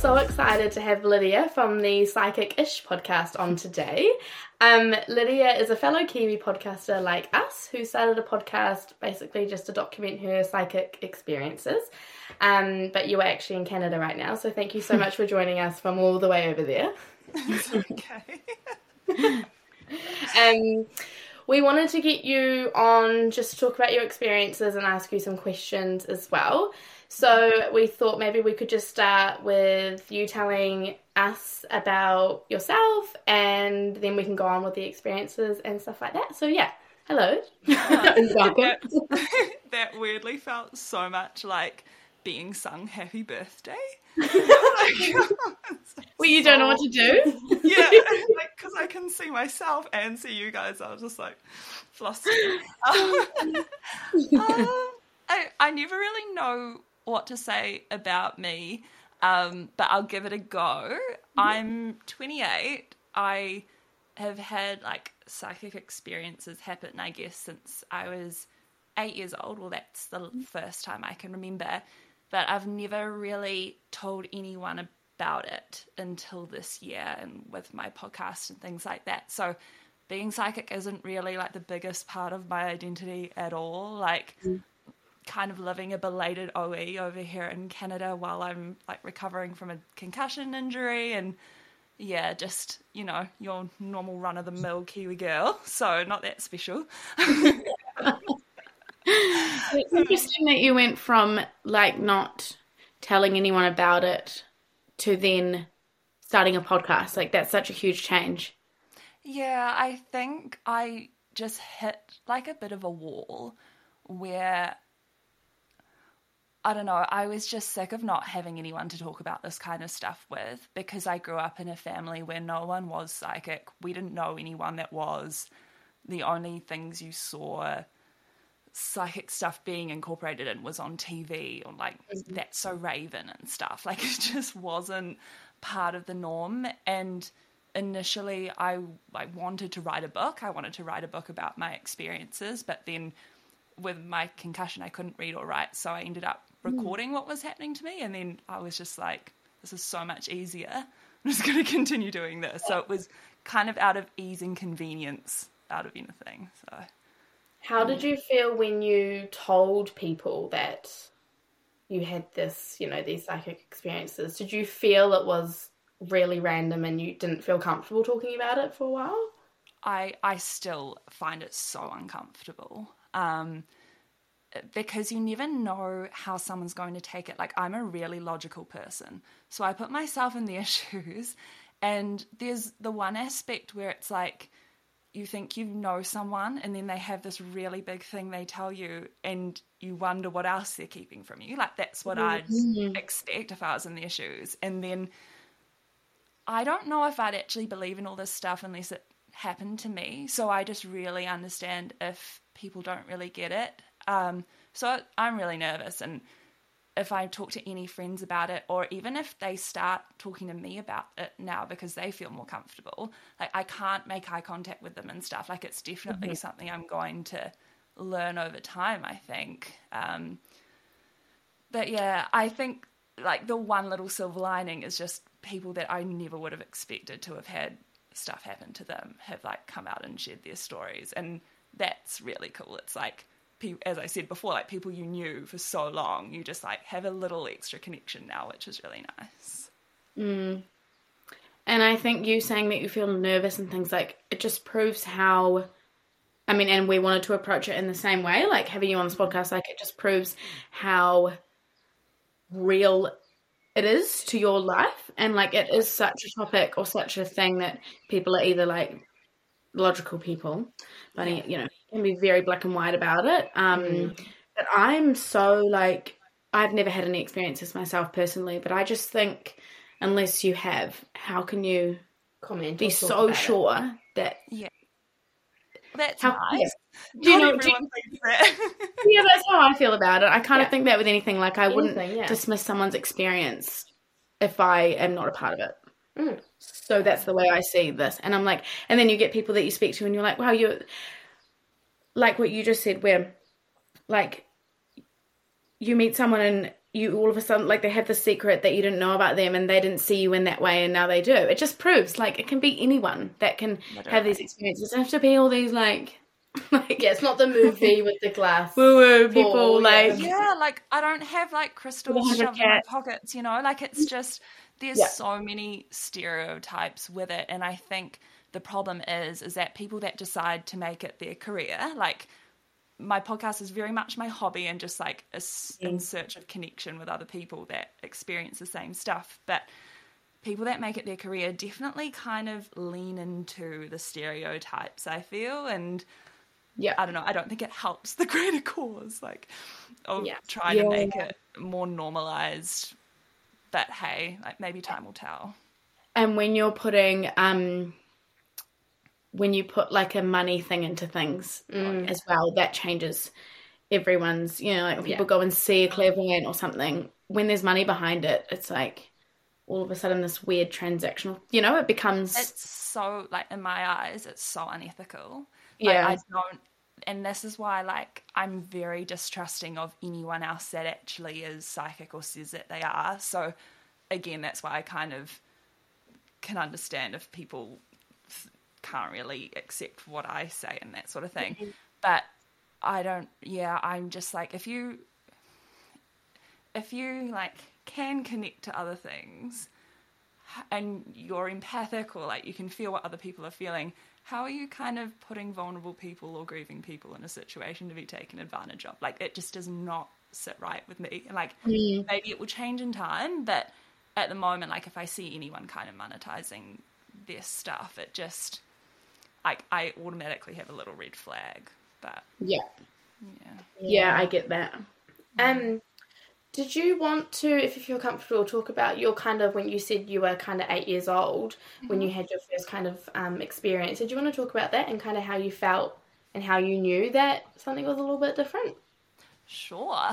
so excited to have Lydia from the Psychic-ish podcast on today. Lydia is a fellow Kiwi podcaster like us who started a podcast basically just to document her psychic experiences. But you are actually in Canada right now, so thank you so much for joining us from all the way over there. Okay. We wanted to get you on just to talk about your experiences and ask you some questions as well. So we thought maybe we could just start with you telling us about yourself, and then we can go on with the experiences and stuff like that. So yeah, hello. That weirdly felt so much like being sung happy birthday. Well, you don't know what to do? Yeah, because I can see myself and see you guys. I was just like flustered. I never really know what to say about me, but I'll give it a go. I'm 28. I have had like psychic experiences happen, I guess, since I was 8 years old. Well, that's the first time I can remember, but I've never really told anyone about it until this year and with my podcast and things like that. So being psychic isn't really like the biggest part of my identity at all. Like kind of living a belated OE over here in Canada while I'm like recovering from a concussion injury, and yeah, just, you know, your normal run-of-the-mill Kiwi girl, so not that special. It's interesting that you went from like not telling anyone about it to then starting a podcast. Like that's such a huge change. Yeah, I think I just hit like a bit of a wall where, I don't know, I was just sick of not having anyone to talk about this kind of stuff with, because I grew up in a family where no one was psychic. We didn't know anyone that was. The only things you saw psychic stuff being incorporated in was on TV or like That's So Raven and stuff. Like it just wasn't part of the norm. And initially I wanted to write a book. I wanted to write a book about my experiences, but then with my concussion I couldn't read or write, so I ended up recording what was happening to me, and then I was just like, this is so much easier. I'm just going to continue doing this. So it was kind of out of ease and convenience out of anything. So how did you feel when you told people that you had this, you know, these psychic experiences? Did you feel it was really random and you didn't feel comfortable talking about it for a while? I still find it so uncomfortable. Because you never know how someone's going to take it. Like, I'm a really logical person, so I put myself in their shoes, and there's the one aspect where it's like you think you know someone and then they have this really big thing they tell you and you wonder what else they're keeping from you. Like, that's what I'd expect if I was in their shoes. And then I don't know if I'd actually believe in all this stuff unless it happened to me. So I just really understand if people don't really get it. So I'm really nervous, and if I talk to any friends about it, or even if they start talking to me about it now because they feel more comfortable, like I can't make eye contact with them and stuff. Like it's definitely something I'm going to learn over time, I think. But yeah, I think like the one little silver lining is just people that I never would have expected to have had stuff happen to them have like come out and shared their stories, and that's really cool. It's like, as I said before, like people you knew for so long, you just like have a little extra connection now, which is really nice. And I think you saying that you feel nervous and things, like it just proves how, I mean, and we wanted to approach it in the same way, like having you on this podcast, like it just proves how real it is to your life, and like it is such a topic or such a thing that people are either like logical people, but you know, can be very black and white about it. But I'm so like, I've never had any experiences myself personally, but I just think unless you have, how can you be so sure that that's nice. Do you know, everyone thinks that. yeah, that's how I feel about it. I kind of think that with anything, like I wouldn't dismiss someone's experience if I am not a part of it. So that's the way I see this. And I'm like, and then you get people that you speak to and you're like, wow, you're like what you just said, where like you meet someone and you all of a sudden, like, they have the secret that you didn't know about them and they didn't see you in that way and now they do. It just proves, like, it can be anyone that can have these experiences. It doesn't have to be all these, like yeah, it's not the movie with the glass woo-woo people, ball, like... Yeah, like, I don't have, like, crystals shoved in my pockets, you know? Like, it's just, there's so many stereotypes with it, and I think the problem is that people that decide to make it their career, like, my podcast is very much my hobby and just like in search of connection with other people that experience the same stuff. But people that make it their career definitely kind of lean into the stereotypes, I feel. And I don't know, I don't think it helps the greater cause, like, of trying to make it more normalized. But hey, like, maybe time will tell. And when you're putting when you put like a money thing into things as well, that changes everyone's, you know, like when people go and see a clairvoyant or something, when there's money behind it, it's like all of a sudden this weird transactional, you know, it becomes... It's so, like, in my eyes, it's so unethical. Yeah. Like, I don't, and this is why, like, I'm very distrusting of anyone else that actually is psychic or says that they are. So, again, that's why I kind of can understand if people can't really accept what I say and that sort of thing. But I don't, I'm just like, if you like can connect to other things and you're empathic, or like you can feel what other people are feeling, how are you kind of putting vulnerable people or grieving people in a situation to be taken advantage of? Like, it just does not sit right with me. And like, maybe it will change in time, but at the moment, like, if I see anyone kind of monetizing their stuff, it just... like, I automatically have a little red flag, but... Yeah, I get that. Did you want to, if you feel comfortable, talk about your kind of, when you said you were kind of 8 years old, when you had your first kind of experience, did you want to talk about that and kind of how you felt and how you knew that something was a little bit different? Sure.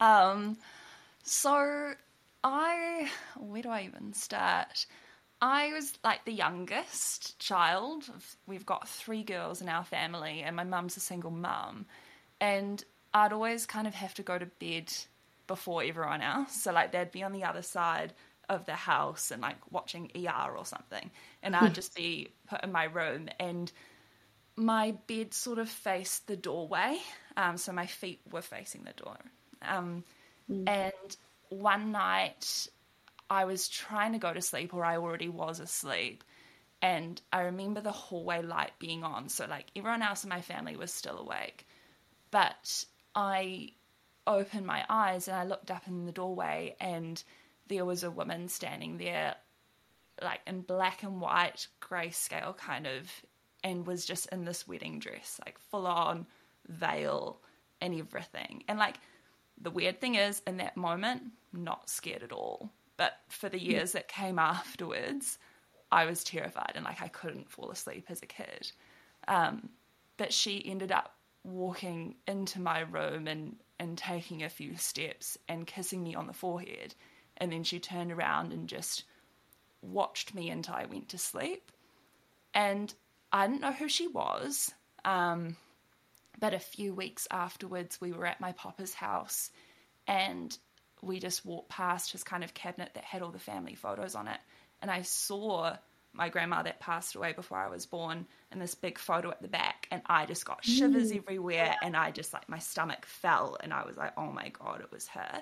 So where do I even start? I was like the youngest child. We've got 3 girls in our family and my mum's a single mum. And I'd always kind of have to go to bed before everyone else. So like they'd be on the other side of the house and like watching ER or something. And I'd just be put in my room and my bed sort of faced the doorway. So my feet were facing the door. And one night... I was trying to go to sleep, or I already was asleep, and I remember the hallway light being on, so like everyone else in my family was still awake, but I opened my eyes and I looked up in the doorway and there was a woman standing there, like in black and white grayscale kind of, and was just in this wedding dress, like full on veil and everything. And like the weird thing is, in that moment, not scared at all. But for the years that came afterwards, I was terrified and like I couldn't fall asleep as a kid. But she ended up walking into my room and taking a few steps and kissing me on the forehead. And then she turned around and just watched me until I went to sleep. And I didn't know who she was. But a few weeks afterwards, we were at my papa's house and we just walked past his kind of cabinet that had all the family photos on it. And I saw my grandma that passed away before I was born in this big photo at the back. And I just got shivers everywhere. And I just, like, my stomach fell. And I was like, oh my God, it was her.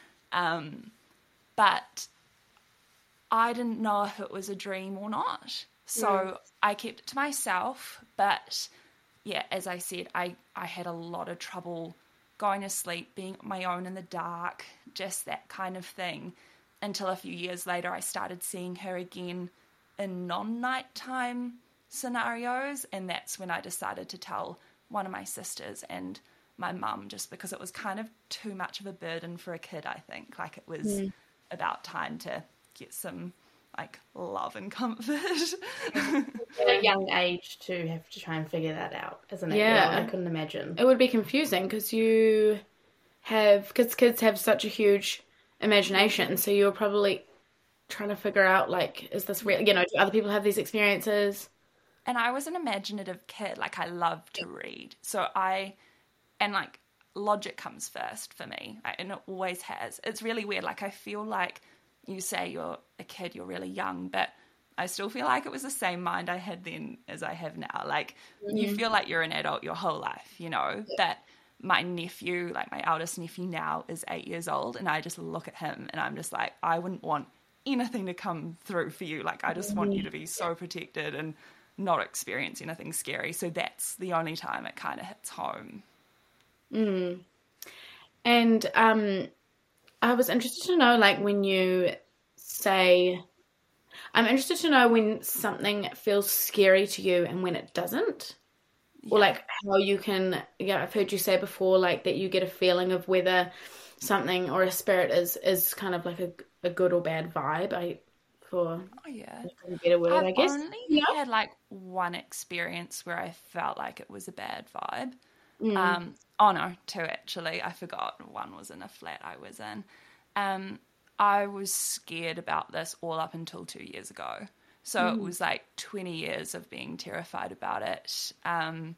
But I didn't know if it was a dream or not. So I kept it to myself. But yeah, as I said, I had a lot of trouble going to sleep, being on my own in the dark, just that kind of thing, until a few years later I started seeing her again in non-nighttime scenarios, and that's when I decided to tell one of my sisters and my mum, just because it was kind of too much of a burden for a kid, I think. Like, it was about time to get some, like, love and comfort. At a young age to have to try and figure that out as an 8-year-old, I couldn't imagine. It would be confusing because kids have such a huge imagination, so you're probably trying to figure out, like, is this real? You know, do other people have these experiences? And I was an imaginative kid. Like, I loved to read. So logic comes first for me, and it always has. It's really weird. Like, I feel like you say you're a kid, you're really young, but I still feel like it was the same mind I had then as I have now. Like, you feel like you're an adult your whole life, you know, that my nephew, like my eldest nephew now, is 8 years old, and I just look at him and I'm just like, I wouldn't want anything to come through for you. Like, I just want you to be so protected and not experience anything scary. So that's the only time it kind of hits home. And I was interested to know, like, when you say, I'm interested to know when something feels scary to you and when it doesn't. Or like how you can, I've heard you say before, like, that you get a feeling of whether something or a spirit is kind of like a good or bad vibe. For a better word, I guess. I've only had like one experience where I felt like it was a bad vibe. Oh no, two actually. I forgot. One was in a flat I was in. I was scared about this all up until 2 years ago. So it was like 20 years of being terrified about it. And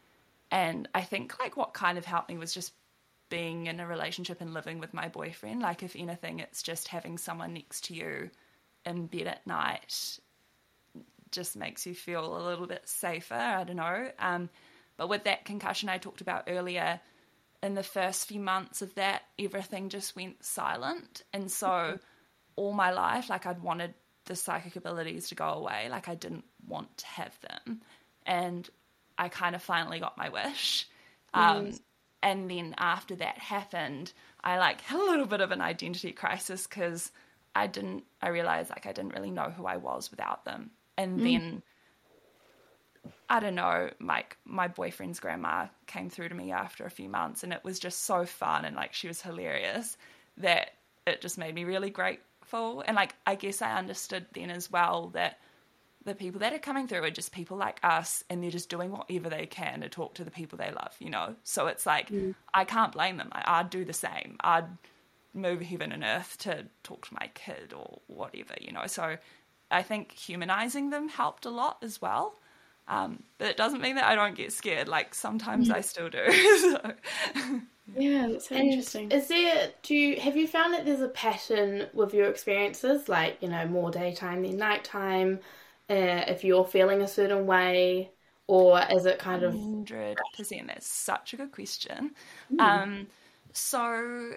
I think like what kind of helped me was just being in a relationship and living with my boyfriend. Like, if anything, it's just having someone next to you in bed at night just makes you feel a little bit safer. I don't know. But with that concussion I talked about earlier, in the first few months of that, everything just went silent. And so all my life, like, I'd wanted the psychic abilities to go away. Like, I didn't want to have them. And I kind of finally got my wish. And then after that happened, I like had a little bit of an identity crisis because I realized like I didn't really know who I was without them. And then, I don't know, like, my boyfriend's grandma came through to me after a few months, and it was just so fun, and like she was hilarious, that it just made me really grateful. And like, I guess I understood then as well that the people that are coming through are just people like us, and they're just doing whatever they can to talk to the people they love, you know? So it's like, I can't blame them. I'd do the same. I'd move heaven and earth to talk to my kid or whatever, you know? So I think humanizing them helped a lot as well. But it doesn't mean that I don't get scared. Like, sometimes I still do. So. Yeah, that's so interesting. Have you found that there's a pattern with your experiences, like, you know, more daytime than nighttime, if you're feeling a certain way, or is it kind of 100%? That's such a good question. So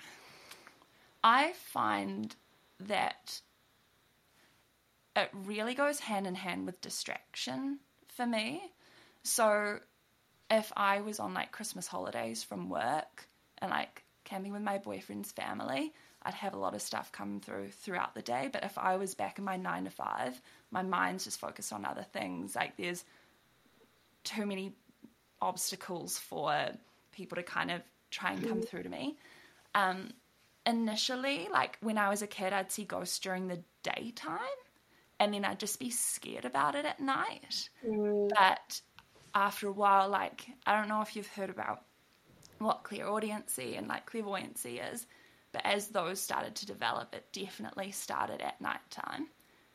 I find that it really goes hand in hand with distraction for me. So if I was on like Christmas holidays from work and like camping with my boyfriend's family, I'd have a lot of stuff come throughout the day. But if I was back in my 9 to 5, my mind's just focused on other things. Like, there's too many obstacles for people to kind of try and come through to me. Initially, like when I was a kid, I'd see ghosts during the daytime, and then I'd just be scared about it at night. But after a while, like, I don't know if you've heard about what clairaudiency and like clairvoyancy is, but as those started to develop, it definitely started at nighttime.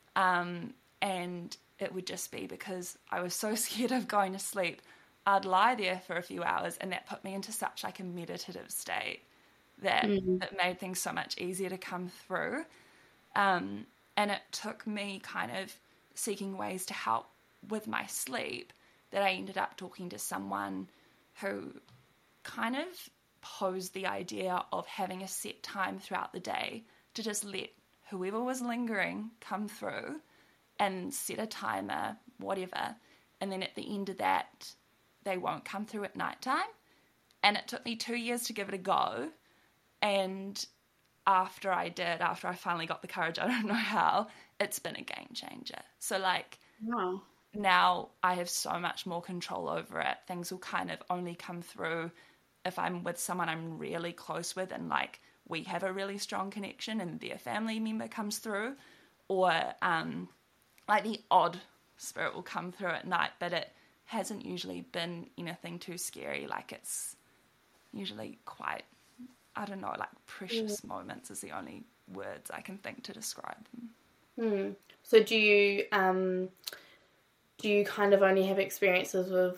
And it would just be because I was so scared of going to sleep, I'd lie there for a few hours, and that put me into such like a meditative state that it made things so much easier to come through. And it took me kind of seeking ways to help with my sleep that I ended up talking to someone who kind of posed the idea of having a set time throughout the day to just let whoever was lingering come through and set a timer, whatever. And then at the end of that, they won't come through at nighttime. And it took me 2 years to give it a go. And after I finally got the courage, I don't know how, it's been a game changer. So like, wow. Now I have so much more control over it. Things will kind of only come through if I'm with someone I'm really close with and like we have a really strong connection and their family member comes through, or like the odd spirit will come through at night, but it hasn't usually been anything too scary. Like, it's usually quite, I don't know, like precious moments is the only words I can think to describe them. So do you kind of only have experiences with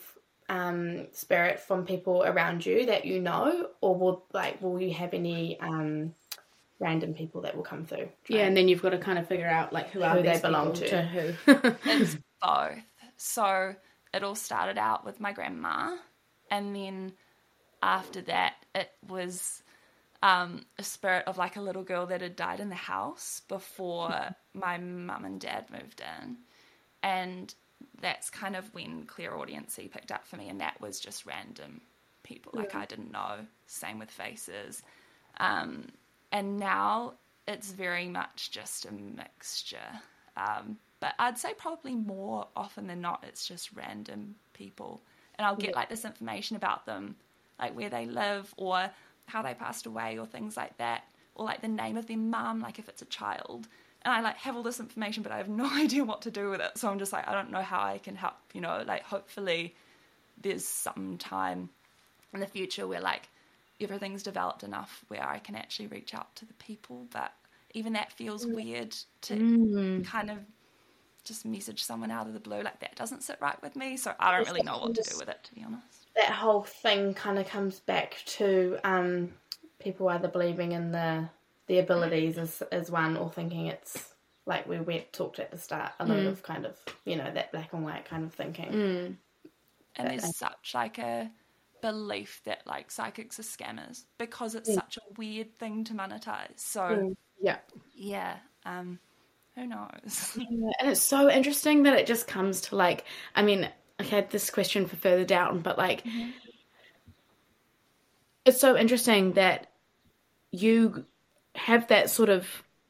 spirit from people around you that you know, or will you have any random people that will come through? Yeah, and then you've got to kind of figure out like who they belong to who. It's both. So it all started out with my grandma, and then after that it was a spirit of like a little girl that had died in the house before my mum and dad moved in. And that's kind of when clairaudiency picked up for me, and that was just random people like I didn't know. Same with faces. And now it's very much just a mixture. But I'd say probably more often than not it's just random people. And I'll get like this information about them, like where they live or how they passed away or things like that, or like the name of their mum, like if it's a child. And I like have all this information, but I have no idea what to do with it. So I'm just like, I don't know how I can help, you know, like hopefully there's some time in the future where like everything's developed enough where I can actually reach out to the people. But even that feels weird to kind of just message someone out of the blue. Like that doesn't sit right with me. So I don't really know what to do with it, to be honest. That whole thing kind of comes back to people either believing in the abilities as one, or thinking it's like we talked at the start, a lot of kind of, you know, that black and white kind of thinking. And there's such like a belief that like psychics are scammers because it's such a weird thing to monetize. So who knows? Yeah, and it's so interesting that it just comes to like, I mean, I had this question for further down, but like, it's so interesting that you have that sort of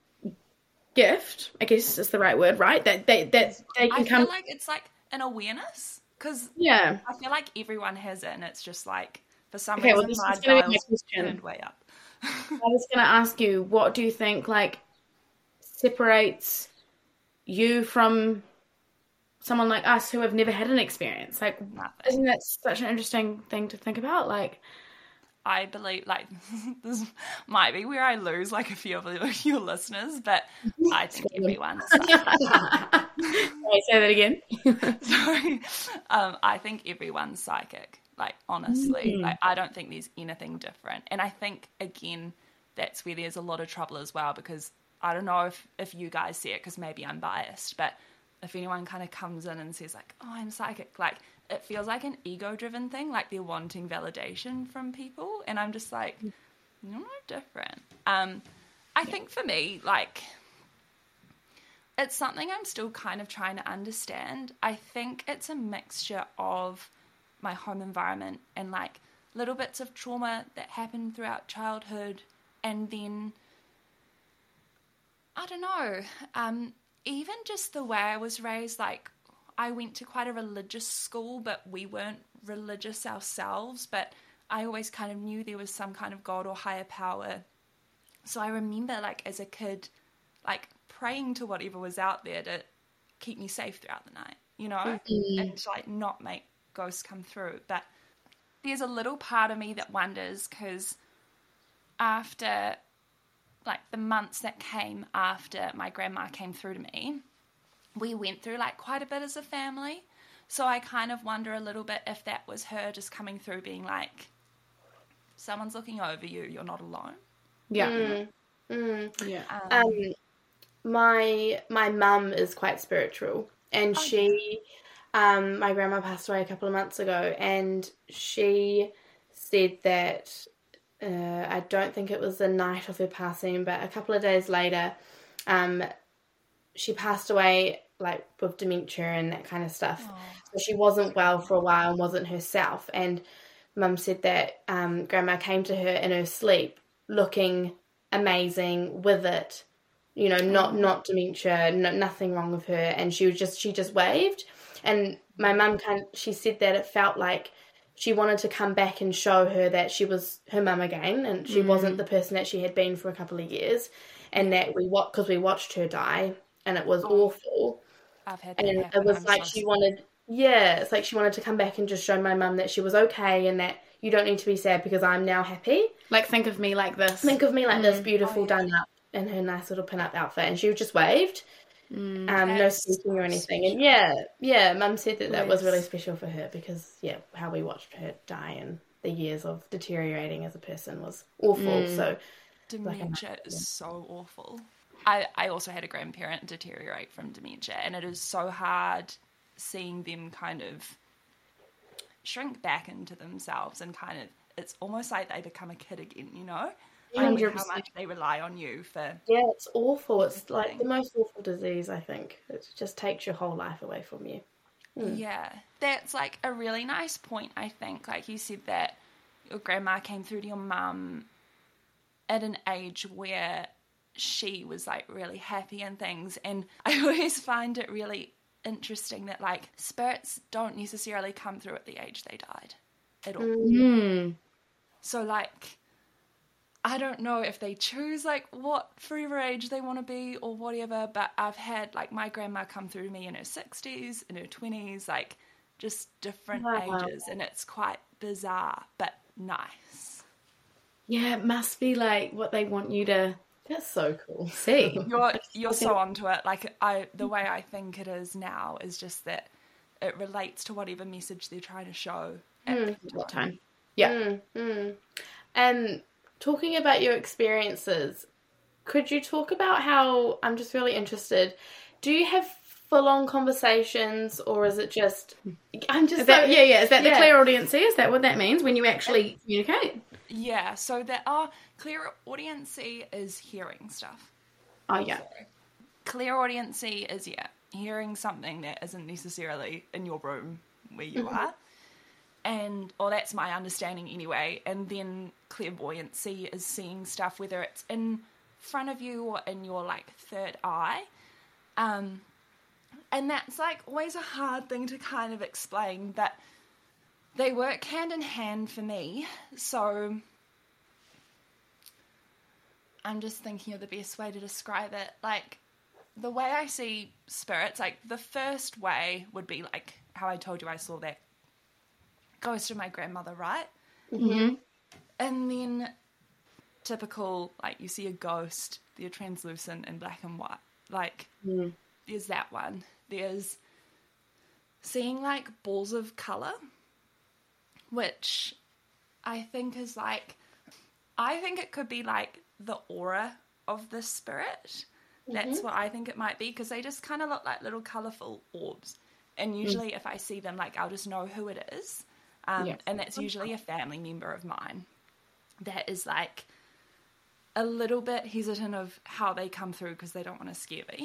gift, I guess is the right word, right? That they can I come. feel like it's like an awareness, because Yeah. I feel like everyone has it, and it's just like for some Okay, well, reason this my is gonna be my dial's question. turned way up. I was going to ask you, what do you think like separates you from someone like us who have never had an experience? Like, Nothing. isn't that such an interesting thing to think about? Like, I believe, like, this might be where I lose, like, a few of your listeners, but I think everyone's psychic. Wait, say that again. Sorry. I think everyone's psychic, like, honestly. Like, I don't think there's anything different. And I think, again, that's where there's a lot of trouble as well, because I don't know if you guys see it, because maybe I'm biased, but if anyone kind of comes in and says, like, oh, I'm psychic, like, it feels like an ego-driven thing, like they're wanting validation from people, and I'm just like, you're no different. I think for me, like, it's something I'm still kind of trying to understand. I think it's a mixture of my home environment and, like, little bits of trauma that happened throughout childhood, and then, I don't know, even just the way I was raised, like, I went to quite a religious school, but we weren't religious ourselves, but I always kind of knew there was some kind of God or higher power. So I remember, like, as a kid, like, praying to whatever was out there to keep me safe throughout the night, you know, and to, like, not make ghosts come through. But there's a little part of me that wonders, because after, like, the months that came after my grandma came through to me, we went through, like, quite a bit as a family. So I kind of wonder a little bit if that was her just coming through being like, someone's looking over you, you're not alone. Yeah. Yeah. My mum is quite spiritual, and my grandma passed away a couple of months ago, and she said that I don't think it was the night of her passing, but a couple of days later, she passed away, like, with dementia and that kind of stuff. So she wasn't well for a while and wasn't herself. And Mum said that Grandma came to her in her sleep looking amazing with it, you know, not dementia, nothing wrong with her. And she just waved. And my mum she said that it felt like she wanted to come back and show her that she was her mum again, and she wasn't the person that she had been for a couple of years. And that because we watched her die, and it was awful. I've had that and happen. It was like she wanted, it's like she wanted to come back and just show my mum that she was okay, and that you don't need to be sad because I'm now happy. Like, think of me like this. Think of me like this, beautiful, done up in her nice little pin-up outfit. And she just waved. No That's speaking or so anything. And special. Mum said that was really Yes. special for her because, how we watched her die and the years of deteriorating as a person was awful. So, like, I Dementia is so awful. I also had a grandparent deteriorate from dementia, and it is so hard seeing them kind of shrink back into themselves and kind of, it's almost like they become a kid again, you know? Like with how 100%. much they rely on you for Yeah, it's awful. It's like the everything. most awful disease, I think. It just takes your whole life away from you. Yeah, that's like a really nice point, I think. Like you said that your grandma came through to your mum at an age where she was like really happy and things. And I always find it really interesting that like spirits don't necessarily come through at the age they died at all. Mm. So like I don't know if they choose like what forever age they want to be or whatever, but I've had like my grandma come through me in her 60s, in her 20s, like just different Wow. ages, and it's quite bizarre but nice. Yeah, it must be like what they want you to That's so cool. see. You're so onto it. Like the way I think it is now is just that it relates to whatever message they're trying to show at the What time. time? Yeah. And talking about your experiences, could you talk about how, I'm just really interested, do you have full-on conversations or is it just, I'm just Is that, so, Is that the yeah. clairaudiency? Is that what that means when you actually communicate? Yeah, so there are clairaudiency is hearing stuff. Oh, yeah. Clairaudiency is hearing something that isn't necessarily in your room where you are. And or that's my understanding anyway. And then clairvoyancy is seeing stuff whether it's in front of you or in your like third eye. And that's like always a hard thing to kind of explain, but they work hand in hand for me. So I'm just thinking of the best way to describe it. Like the way I see spirits, like the first way would be like how I told you I saw that ghost of my grandmother, right? Mm-hmm. And then typical, like you see a ghost, they're translucent and black and white. Like there's that one. There's seeing like balls of colour, which I think is like, I think it could be like the aura of the spirit. That's what I think it might be, because they just kind of look like little colourful orbs. And usually if I see them, like I'll just know who it is. And that's usually a family member of mine that is like a little bit hesitant of how they come through because they don't want to scare me.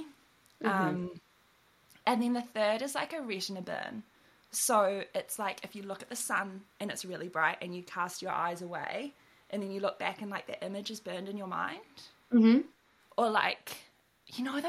And then the third is like a retina burn. So it's like if you look at the sun and it's really bright and you cast your eyes away and then you look back and like the image is burned in your mind. Mm-hmm. Or like, you know,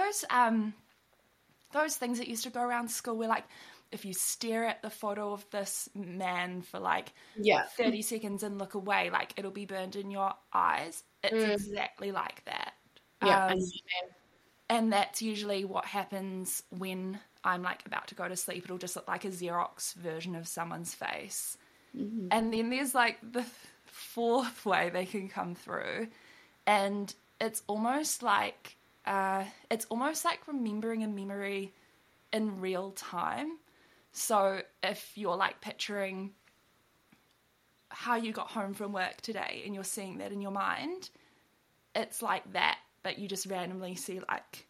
those things that used to go around school where like if you stare at the photo of this man for like 30 seconds and look away, like it'll be burned in your eyes. It's exactly like that. Yeah. And that's usually what happens when I'm like about to go to sleep. It'll just look like a Xerox version of someone's face. And then there's like the fourth way they can come through, and it's almost like remembering a memory in real time. So if you're like picturing how you got home from work today and you're seeing that in your mind, it's like that, but you just randomly see like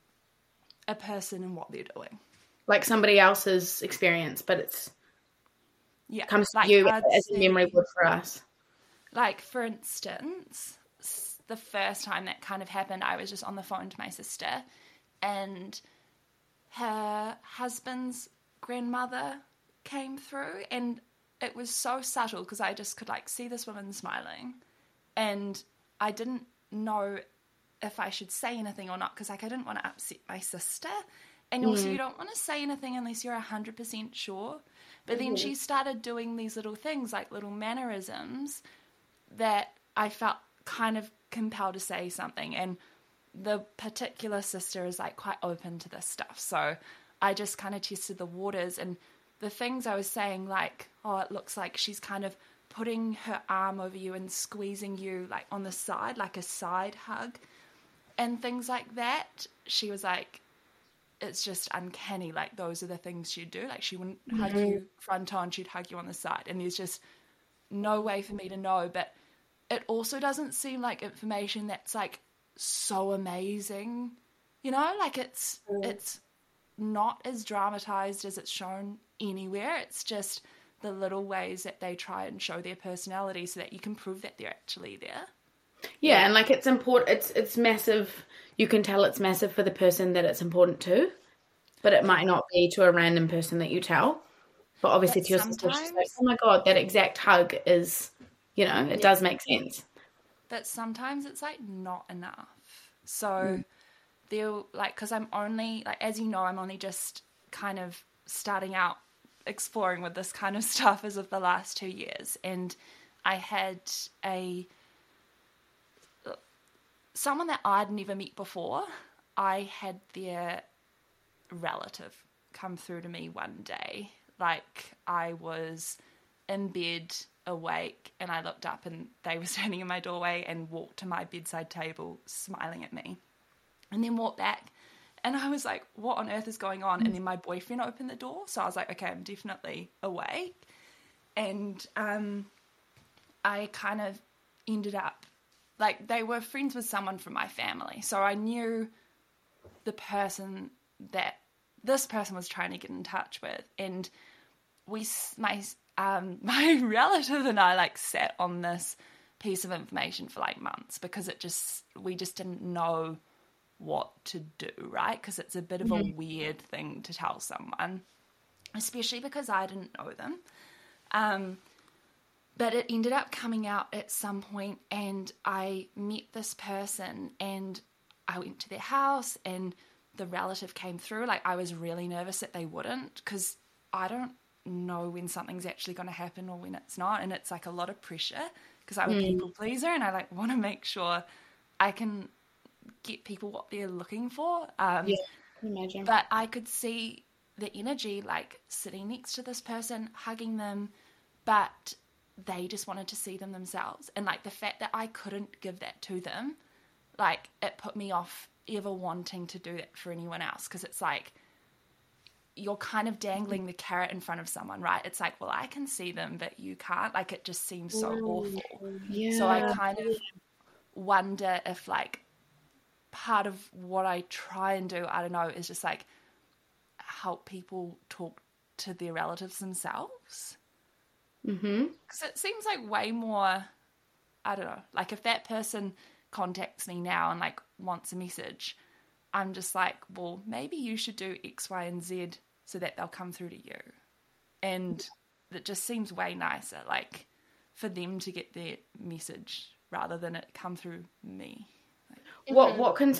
a person and what they're doing. Like somebody else's experience, but it's comes to like you I'd as a memory say- would for us. Like, for instance, the first time that kind of happened, I was just on the phone to my sister, and her husband's grandmother came through, and it was so subtle because I just could, like, see this woman smiling, and I didn't know if I should say anything or not because, like, I didn't want to upset my sister, and also you don't want to say anything unless you're 100% sure. But then she started doing these little things, like little mannerisms, that I felt kind of compelled to say something. And the particular sister is like quite open to this stuff. So I just kind of tested the waters, and the things I was saying, like, oh, it looks like she's kind of putting her arm over you and squeezing you like on the side, like a side hug and things like that. She was like, it's just uncanny. Like, those are the things she'd do. Like, she wouldn't hug you front on, she'd hug you on the side. And there's just no way for me to know. But it also doesn't seem like information that's, like, so amazing. You know, like, it's not as dramatized as it's shown anywhere. It's just the little ways that they try and show their personality so that you can prove that they're actually there. Yeah, and like, it's important. It's massive. You can tell it's massive for the person that it's important to, but it might not be to a random person that you tell. But obviously, to your sister, she's like, oh my God, that exact hug is, you know, it does make sense. But sometimes it's, like, not enough. So they'll, like, because I'm only, like, as you know, I'm only just kind of starting out exploring with this kind of stuff as of the last 2 years. And I had someone that I'd never met before. I had their relative come through to me one day. Like, I was in bed, awake, and I looked up and they were standing in my doorway and walked to my bedside table smiling at me, and then walked back. And I was like, what on earth is going on? And then my boyfriend opened the door, so I was like, okay, I'm definitely awake. And I kind of ended up, like, they were friends with someone from my family, so I knew the person that this person was trying to get in touch with. And my relative and I, like, sat on this piece of information for, like, months, because we just didn't know what to do, right? Because it's a bit of a weird thing to tell someone, especially because I didn't know them. But it ended up coming out at some point, and I met this person, and I went to their house, and the relative came through. Like, I was really nervous that they wouldn't, because I don't know when something's actually going to happen or when it's not, and it's, like, a lot of pressure, because I'm a people pleaser, and I, like, want to make sure I can get people what they're looking for. Yeah, I can imagine. But I could see the energy, like, sitting next to this person, hugging them, but they just wanted to see them themselves. And, like, the fact that I couldn't give that to them, like, it put me off ever wanting to do that for anyone else, because it's like, you're kind of dangling the carrot in front of someone, right? It's like, well, I can see them, but you can't. Like, it just seems so awful. Yeah. So I kind of wonder if, like, part of what I try and do, I don't know, is just, like, help people talk to their relatives themselves. Because it seems like way more, I don't know, like, if that person contacts me now and, like, wants a message, I'm just like, well, maybe you should do X, Y, and Z so that they'll come through to you. And it just seems way nicer, like, for them to get their message rather than it come through me. What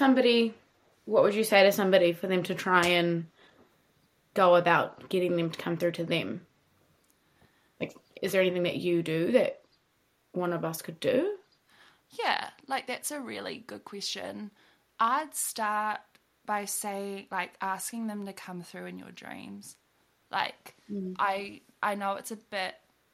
would you say to somebody for them to try and go about getting them to come through to them? Like, is there anything that you do that one of us could do? Yeah, like, that's a really good question. I'd start by saying, like, asking them to come through in your dreams. Like, I know it's a bit,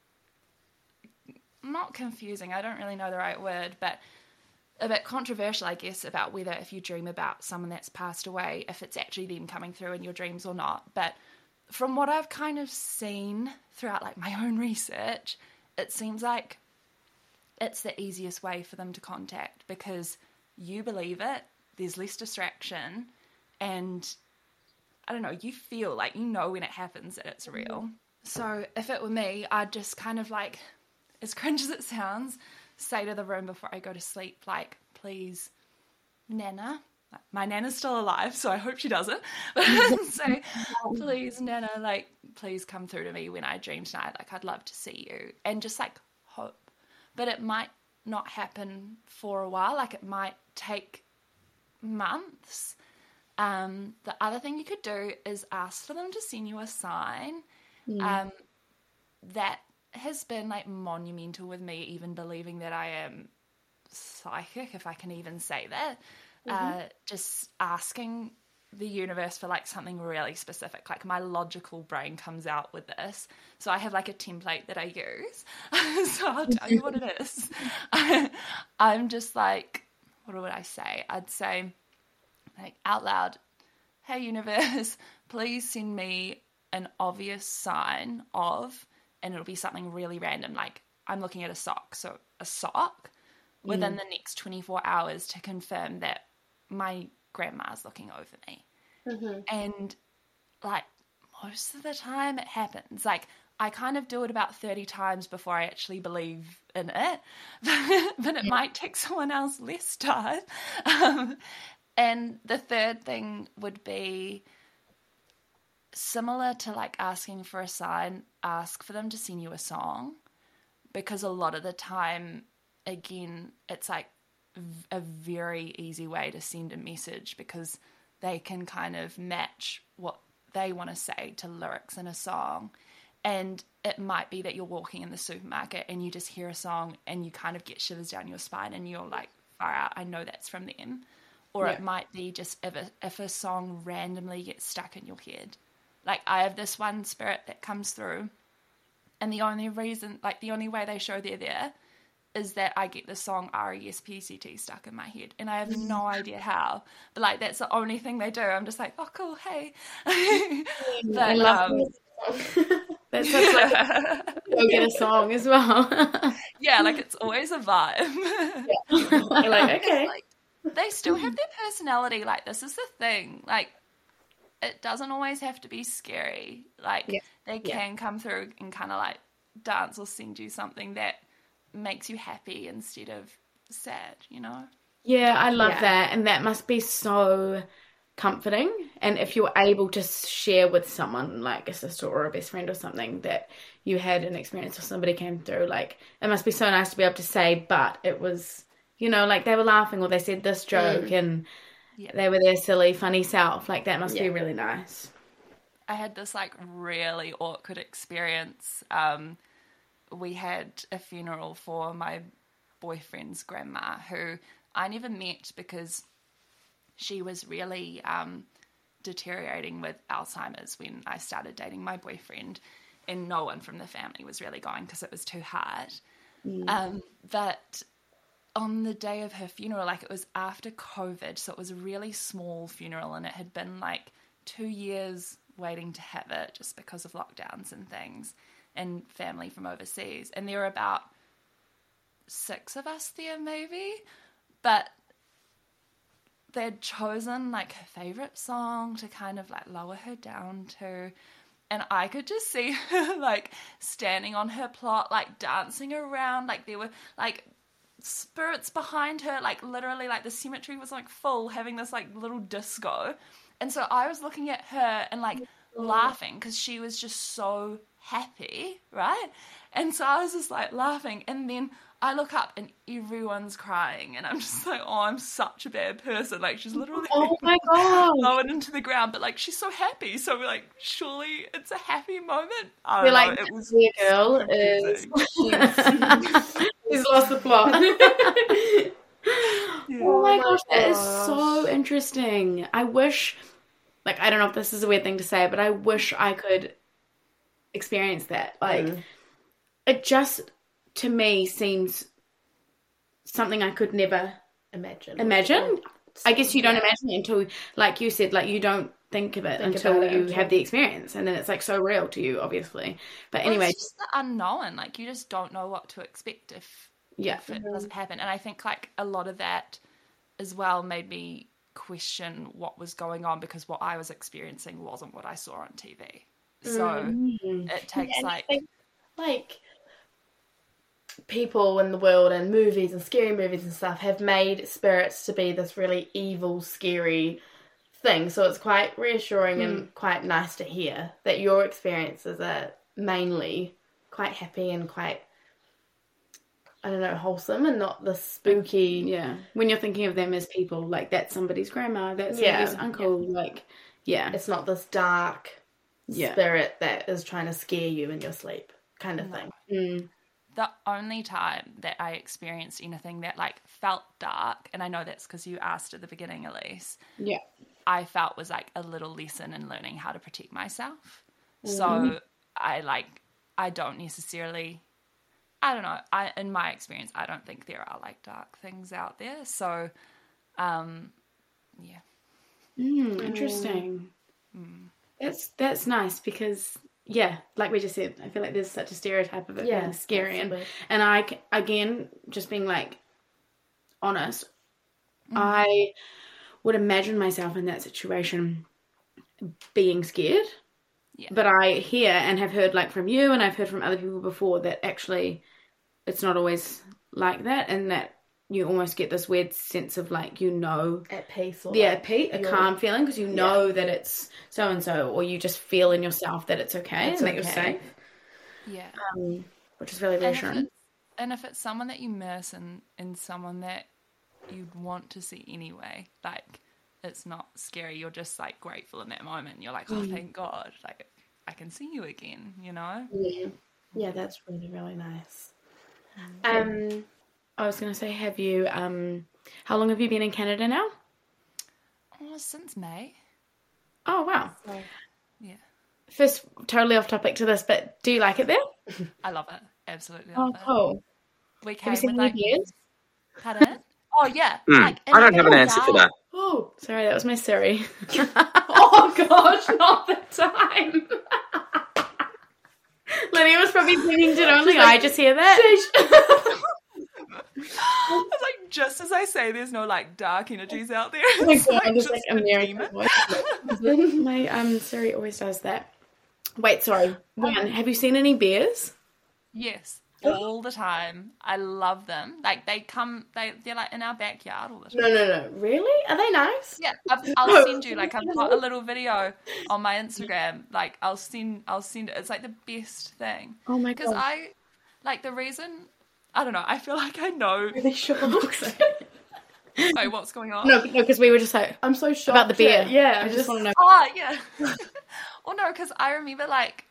not confusing, I don't really know the right word, but a bit controversial, I guess, about whether if you dream about someone that's passed away, if it's actually them coming through in your dreams or not. But from what I've kind of seen throughout, like, my own research, it seems like it's the easiest way for them to contact, because you believe it, there's less distraction, and I don't know, you feel like, you know, when it happens that it's real. So if it were me, I'd just kind of, like, as cringe as it sounds, say to the room before I go to sleep, like, please, Nana, my Nana's still alive, so I hope she does it. So, please, Nana, like, please come through to me when I dream tonight. Like, I'd love to see you. And just, like, hope. But it might not happen for a while. Like, it might take months. The other thing you could do is ask for them to send you a sign. That has been, like, monumental with me, even believing that I am psychic, if I can even say that. Just asking the universe for, like, something really specific. Like, my logical brain comes out with this, so I have, like, a template that I use. So I'll tell you what it is. I'm just like, what would I say? I'd say, like, out loud, hey universe, please send me an obvious sign of, and it'll be something really random, like I'm looking at a sock, so a sock within the next 24 hours to confirm that my grandma's looking over me. And like most of the time it happens. Like I kind of do it about 30 times before I actually believe in it, but it might take someone else less time. And the third thing would be similar to like asking for a sign, ask for them to send you a song, because a lot of the time, again, it's like a very easy way to send a message because they can kind of match what they want to say to lyrics in a song. And it might be that you're walking in the supermarket and you just hear a song and you kind of get shivers down your spine and you're like, far out, I know that's from them. Or it might be just if a song randomly gets stuck in your head. Like I have this one spirit that comes through, and the only reason, like the only way they show they're there is that I get the song R-E-S-P-C-T stuck in my head, and I have no idea how. But like that's the only thing they do. I'm just like, oh cool, hey. But I love That's such like go get a song as well. yeah, like it's always a vibe. You're like, okay. Like, they still have their personality. Like this is the thing. Like it doesn't always have to be scary. Like they can come through and kind of like dance or send you something that makes you happy instead of sad, you know? Yeah, I love that. And that must be so comforting. And if you're able to share with someone, like a sister or a best friend or something, that you had an experience or somebody came through, like it must be so nice to be able to say, but it was, you know, like they were laughing or they said this joke and they were their silly, funny self. Like that must be really nice. I had this like really awkward experience. We had a funeral for my boyfriend's grandma, who I never met because she was really deteriorating with Alzheimer's when I started dating my boyfriend, and no one from the family was really going because it was too hard. But on the day of her funeral, like it was after COVID, so it was a really small funeral, and it had been like 2 years waiting to have it just because of lockdowns and things and family from overseas. And there were about 6 of us there maybe, but they'd chosen like her favorite song to kind of like lower her down to, and I could just see her like standing on her plot, like dancing around, like there were like spirits behind her, like literally like the cemetery was like full, having this like little disco. And so I was looking at her and like laughing because she was just so happy, right? And so I was just like laughing, and then I look up and everyone's crying, and I'm just like, oh, I'm such a bad person. Like she's literally Oh my god, lowered into the ground, but like she's so happy. So we're like, surely it's a happy moment. I we're don't like, know. It was dear girl so is confusing. she's lost the plot. Yeah. Oh my gosh, that is so interesting. I wish, like, I don't know if this is a weird thing to say, but I wish I could experience that. Like, it just, to me, seems something I could never Imagine. I guess you don't imagine it until, like you said, like, you don't think of it until you have the experience, and then it's, like, so real to you, obviously. But anyway. It's just the unknown. Like, you just don't know what to expect if it doesn't happen. And I think, like, a lot of that as well made me question what was going on, because what I was experiencing wasn't what I saw on TV. So it takes I think, like people in the world and movies and scary movies and stuff have made spirits to be this really evil, scary thing. So it's quite reassuring and quite nice to hear that your experiences are mainly quite happy and quite, I don't know, wholesome and not the spooky. Yeah. When you're thinking of them as people, like that's somebody's grandma, that's somebody's uncle, like, it's not this dark spirit that is trying to scare you in your sleep kind of thing. The only time that I experienced anything that like felt dark, and I know that's because you asked at the beginning, Elise, I felt was like a little lesson in learning how to protect myself. So I don't necessarily, I don't know, in my experience, I don't think there are like dark things out there. So, yeah. Interesting. That's nice because, yeah, like we just said, I feel like there's such a stereotype of it being scary. And I, again, just being like honest, I would imagine myself in that situation being scared. Yeah. But I hear and have heard like from you and I've heard from other people before that actually it's not always like that, and that you almost get this weird sense of like, at peace, or a calm feeling because you know that it's so and so, or you just feel in yourself that it's okay and that you're safe. Yeah. Which is really reassuring. And if it's someone that you immerse in someone that you'd want to see anyway, like it's not scary, you're just like grateful in that moment. You're like, oh, thank God, like I can see you again, you know? Yeah, that's really, really nice. I was going to say, have you, how long have you been in Canada now? Oh, since May. Oh, wow. So, Yeah. First, totally off topic to this, but do you like it there? I love it. Absolutely love it. Cool. We Have came you seen with any like bears? Pardon? Oh yeah. I don't have an answer to that. Oh, sorry, that was my Siri. Oh gosh, not the time. Lydia was probably thinking, did only I just hear that? It's like just as I say, there's no like dark energies out there. Oh my It's god, like I'm just just like a American demon. voice. My Siri always does that. Wait, sorry. One, have you seen any bears? Yes, all the time. I love them. Like they're like in our backyard all the time. No. Really? Are they nice? Yeah, I'll send you. Like I've got a little video on my Instagram. Like I'll send it. It's like the best thing. Oh my Because god. I like the reason. I don't know. I feel like I know. Really shocked. Wait, what's going on? No, because we were just like, I'm so shocked. about the bear. Yeah, I just want to know. Oh yeah. Well, no, because I remember like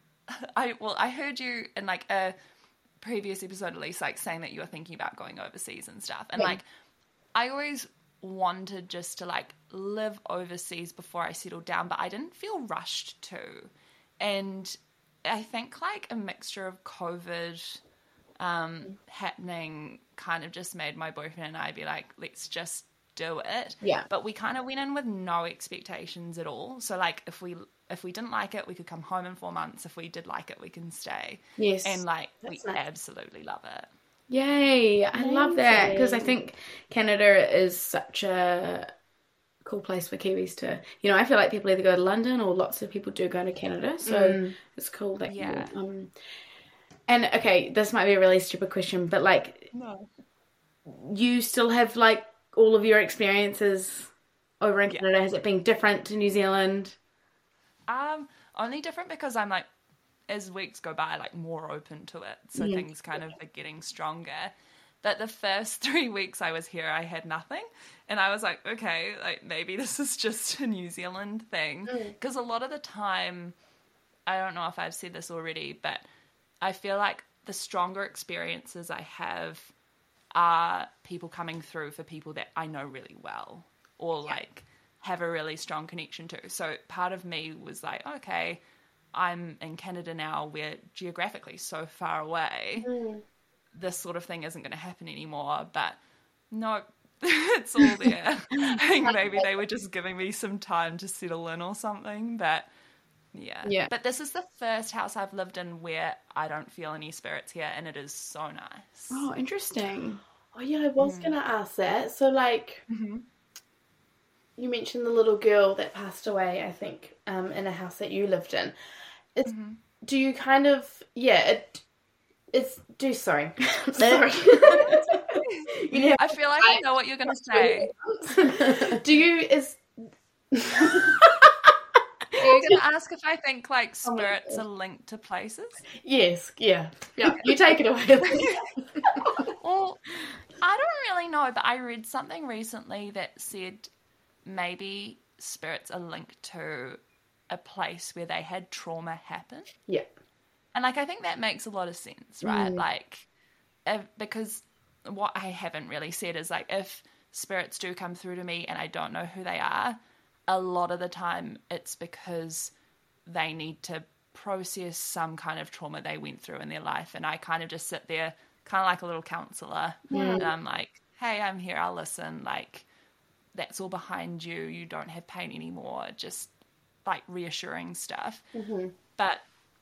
I heard you in like a previous episode at least, like saying that you were thinking about going overseas and stuff, and like I always wanted just to like live overseas before I settled down, but I didn't feel rushed to, and I think like a mixture of COVID happening kind of just made my boyfriend and I be like, let's just do it. Yeah. But we kind of went in with no expectations at all. So like if we didn't like it, we could come home in 4 months. If we did like it, we can stay. Yes. And like we nice. absolutely love it. Yay. I love that because I think Canada is such a cool place for Kiwis to, I feel like people either go to London or lots of people do go to Canada. So it's cool that you, and okay, this might be a really stupid question, but like, you still have like all of your experiences over in Canada. Has it been different to New Zealand? Only different because I'm like, as weeks go by, like more open to it. So things kind of are getting stronger. But the first 3 weeks I was here, I had nothing. And I was like, okay, like maybe this is just a New Zealand thing. Because a lot of the time, I don't know if I've said this already, but I feel like the stronger experiences I have are people coming through for people that I know really well or like have a really strong connection to. So part of me was like, okay, I'm in Canada now. We're geographically so far away. This sort of thing isn't going to happen anymore. But no, it's all there. I think maybe they were just giving me some time to settle in or something. But yeah. But this is the first house I've lived in where I don't feel any spirits here, and it is so nice. Oh, interesting. Oh yeah, I was gonna ask that. So like, you mentioned the little girl that passed away, I think, in a house that you lived in. Do you kind of sorry. Sorry. I feel like I know what you're gonna say. Are you going to ask if I think, like, spirits are linked to places? Yes, yeah. You take it away. Well, I don't really know, but I read something recently that said maybe spirits are linked to a place where they had trauma happen. Yeah. And, like, I think that makes a lot of sense, right? Like, because what I haven't really said is, like, if spirits do come through to me and I don't know who they are, a lot of the time it's because they need to process some kind of trauma they went through in their life. And I kind of just sit there kind of like a little counselor. And I'm like, hey, I'm here. I'll listen. Like, that's all behind you, you don't have pain anymore, just like reassuring stuff. But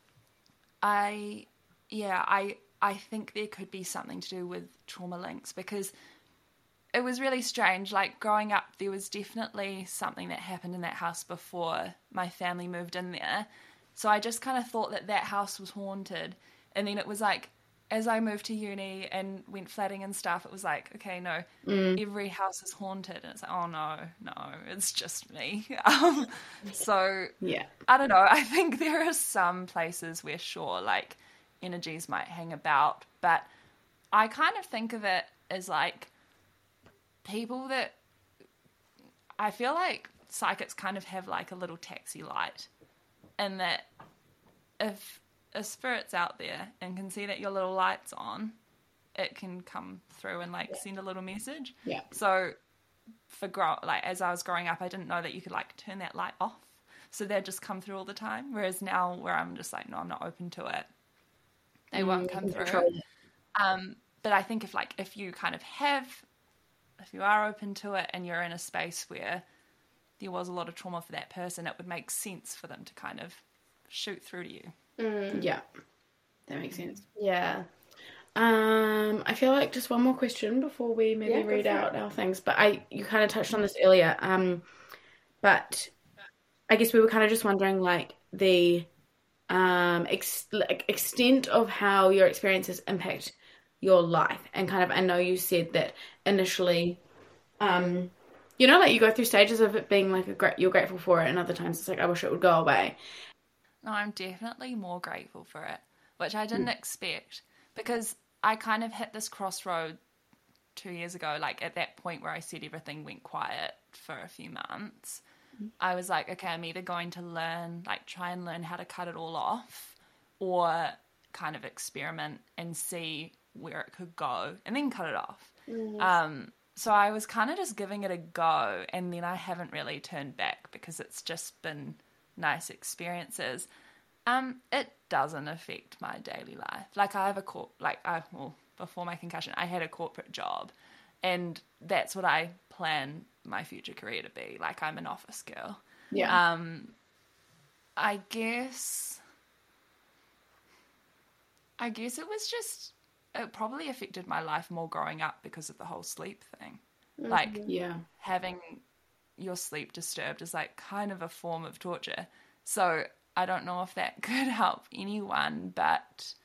I think there could be something to do with trauma links, because it was really strange. Like, growing up, there was definitely something that happened in that house before my family moved in there. So I just kind of thought that house was haunted. And then it was like, as I moved to uni and went flatting and stuff, it was like, okay, no, every house is haunted. And it's like, oh, no, it's just me. So, Yeah. I don't know. I think there are some places where, sure, like, energies might hang about. But I kind of think of it as, like, people that... I feel like psychics kind of have, like, a little taxi light. And that if a spirit's out there and can see that your little light's on, it can come through and like send a little message. Yeah. So as I was growing up, I didn't know that you could like turn that light off, so they'd just come through all the time. Whereas now, where I'm just like, no, I'm not open to it, they won't come through. But I think if you are open to it and you're in a space where there was a lot of trauma for that person, it would make sense for them to kind of shoot through to you. Yeah, that makes sense. Yeah. I feel like just one more question before we maybe read out our things. But you kind of touched on this earlier. But I guess we were kind of just wondering, like, the extent of how your experiences impact your life, and kind of, I know you said that initially, you know, like, you go through stages of it being like you're grateful for it, and other times it's like, I wish it would go away. No, I'm definitely more grateful for it, which I didn't expect, because I kind of hit this crossroad 2 years ago, like at that point where I said everything went quiet for a few months. I was like, okay, I'm either going to try and learn how to cut it all off, or kind of experiment and see where it could go and then cut it off. So I was kind of just giving it a go, and then I haven't really turned back, because it's just been nice experiences. It doesn't affect my daily life. Like, I have before my concussion, I had a corporate job, and that's what I plan my future career to be. Like, I'm an office girl. Yeah. I guess it was just, it probably affected my life more growing up because of the whole sleep thing. Like, having your sleep disturbed is like kind of a form of torture. So I don't know if that could help anyone, but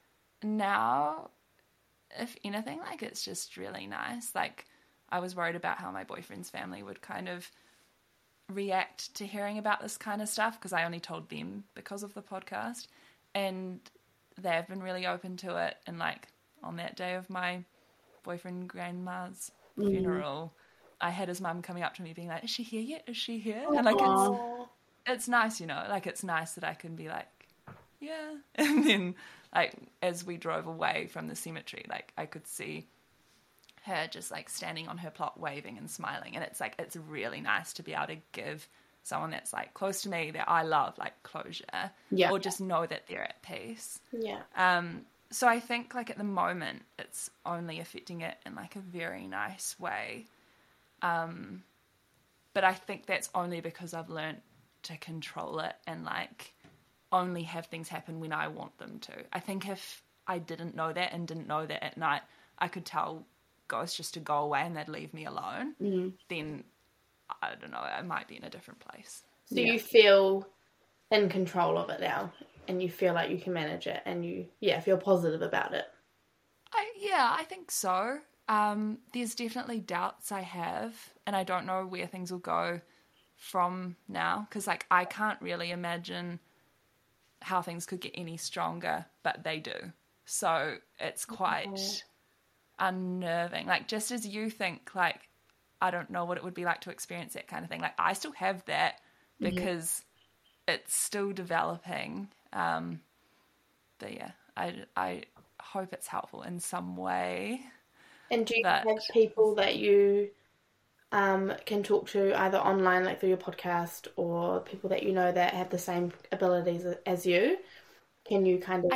now, if anything, like, it's just really nice. Like, I was worried about how my boyfriend's family would kind of react to hearing about this kind of stuff, because I only told them because of the podcast, and they've been really open to it. And like, on that day of my boyfriend grandma's funeral, I had his mum coming up to me being like, is she here yet? Is she here? And like, it's nice, you know, like, it's nice that I can be like, yeah. And then, like, as we drove away from the cemetery, like, I could see her just like standing on her plot, waving and smiling. And it's like, it's really nice to be able to give someone that's like close to me, that I love, like, closure, or just know that they're at peace. So I think, like, at the moment, it's only affecting it in like a very nice way. But I think that's only because I've learned to control it and like only have things happen when I want them to. I think if I didn't know that, and didn't know that at night I could tell ghosts just to go away and they'd leave me alone, then I don't know, I might be in a different place. So you feel in control of it now, and you feel like you can manage it, and you feel positive about it. I think so. There's definitely doubts I have, and I don't know where things will go from now, because like, I can't really imagine how things could get any stronger, but they do. So it's quite unnerving. Like, just as you think, like, I don't know what it would be like to experience that kind of thing, like, I still have that, because it's still developing. But yeah, I hope it's helpful in some way. And do you have people that you can talk to either online, like through your podcast, or people that you know that have the same abilities as you? Can you kind of...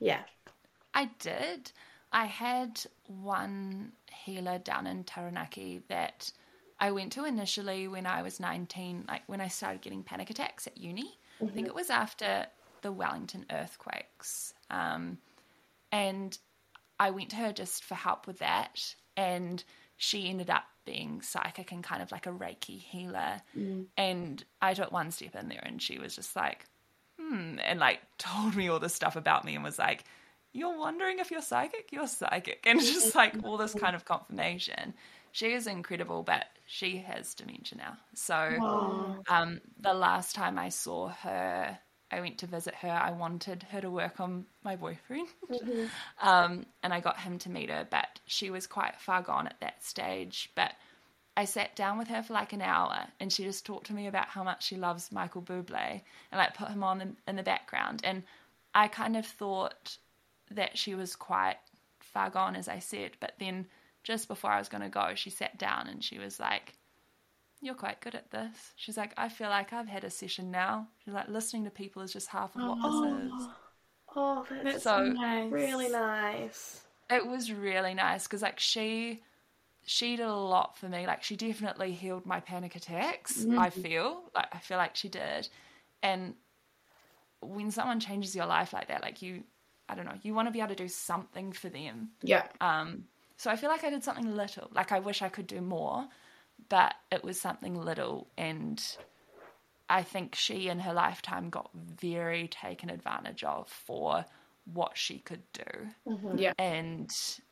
I did. I had one healer down in Taranaki that I went to initially when I was 19, like when I started getting panic attacks at uni. I think it was after the Wellington earthquakes. And I went to her just for help with that. And she ended up being psychic and kind of like a Reiki healer. And I took one step in there and she was just like, and like told me all this stuff about me and was like, you're wondering if you're psychic? You're psychic. And just like all this kind of confirmation. She is incredible, but she has dementia now. So the last time I saw her, I went to visit her. I wanted her to work on my boyfriend. And I got him to meet her, but she was quite far gone at that stage. But I sat down with her for like an hour and she just talked to me about how much she loves Michael Bublé and like put him on in the background. And I kind of thought that she was quite far gone, as I said, but then just before I was going to go, she sat down and she was like, you're quite good at this. She's like, I feel like I've had a session now. She's like, listening to people is just half of what this is. Oh, that's So nice. really nice. it was really nice because like she did a lot for me. Like she definitely healed my panic attacks. I feel like she did. And when someone changes your life like that, like you want to be able to do something for them. Yeah. So I feel like I did something little. Like I wish I could do more, but it was something little. And I think she in her lifetime got very taken advantage of for what she could do. Yeah. And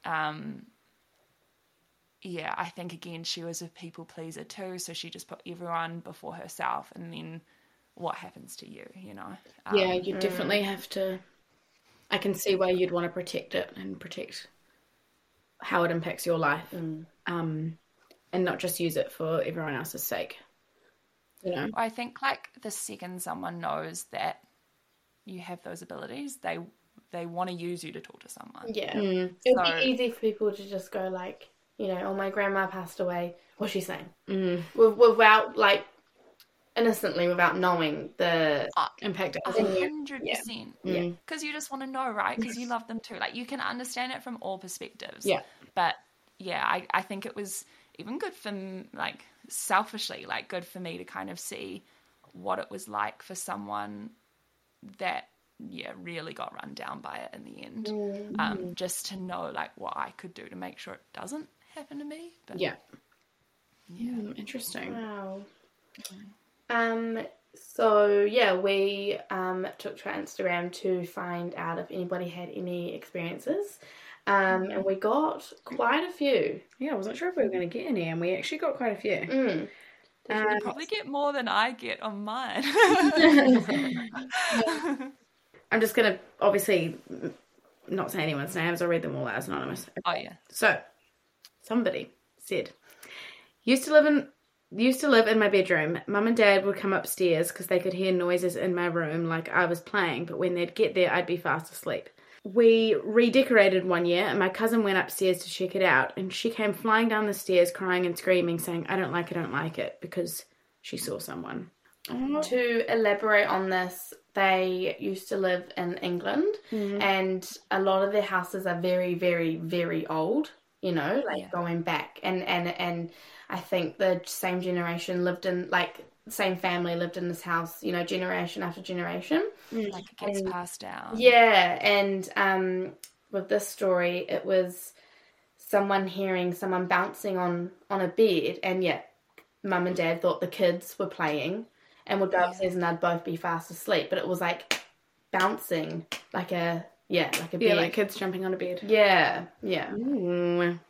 yeah, I think again she was a people pleaser too, so she just put everyone before herself, and then what happens to you, you know? Yeah, you definitely have to. I can see why you'd want to protect it and protect how it impacts your life, and not just use it for everyone else's sake. You know, I think like the second someone knows that you have those abilities, they want to use you to talk to someone. Yeah. It would be easy for people to just go like, you know, oh, my grandma passed away. What's she saying? Without like innocently, without knowing the impact it. 100%. Yeah. Because you just want to know, right? Because you love them too. Like you can understand it from all perspectives. Yeah. But yeah, I think it was even good for like selfishly, like good for me to kind of see what it was like for someone that really got run down by it in the end. Just to know like what I could do to make sure it doesn't happen to me. But Interesting. Wow. So yeah, we took to our Instagram to find out if anybody had any experiences. And we got quite a few. Yeah, I wasn't sure if we were going to get any, and we actually got quite a few. You probably get more than I get on mine. I'm just going to obviously not say anyone's names. I'll read them all out as anonymous. Oh yeah. So, somebody said, used to live in my bedroom. Mum and Dad would come upstairs because they could hear noises in my room like I was playing, but when they'd get there, I'd be fast asleep. We redecorated one year and my cousin went upstairs to check it out, and she came flying down the stairs crying and screaming saying, I don't like it, because she saw someone. To elaborate on this, they used to live in England and a lot of their houses are very, very, very old, you know, like going back. And I think the same generation lived in, like, same family lived in this house, you know, generation after generation. Like it gets passed down. Yeah, and with this story, it was someone hearing someone bouncing on a bed, and Mum and Dad thought the kids were playing and would go upstairs and they'd both be fast asleep, but it was like bouncing like a bed. Yeah, like kids jumping on a bed. Yeah. Ooh.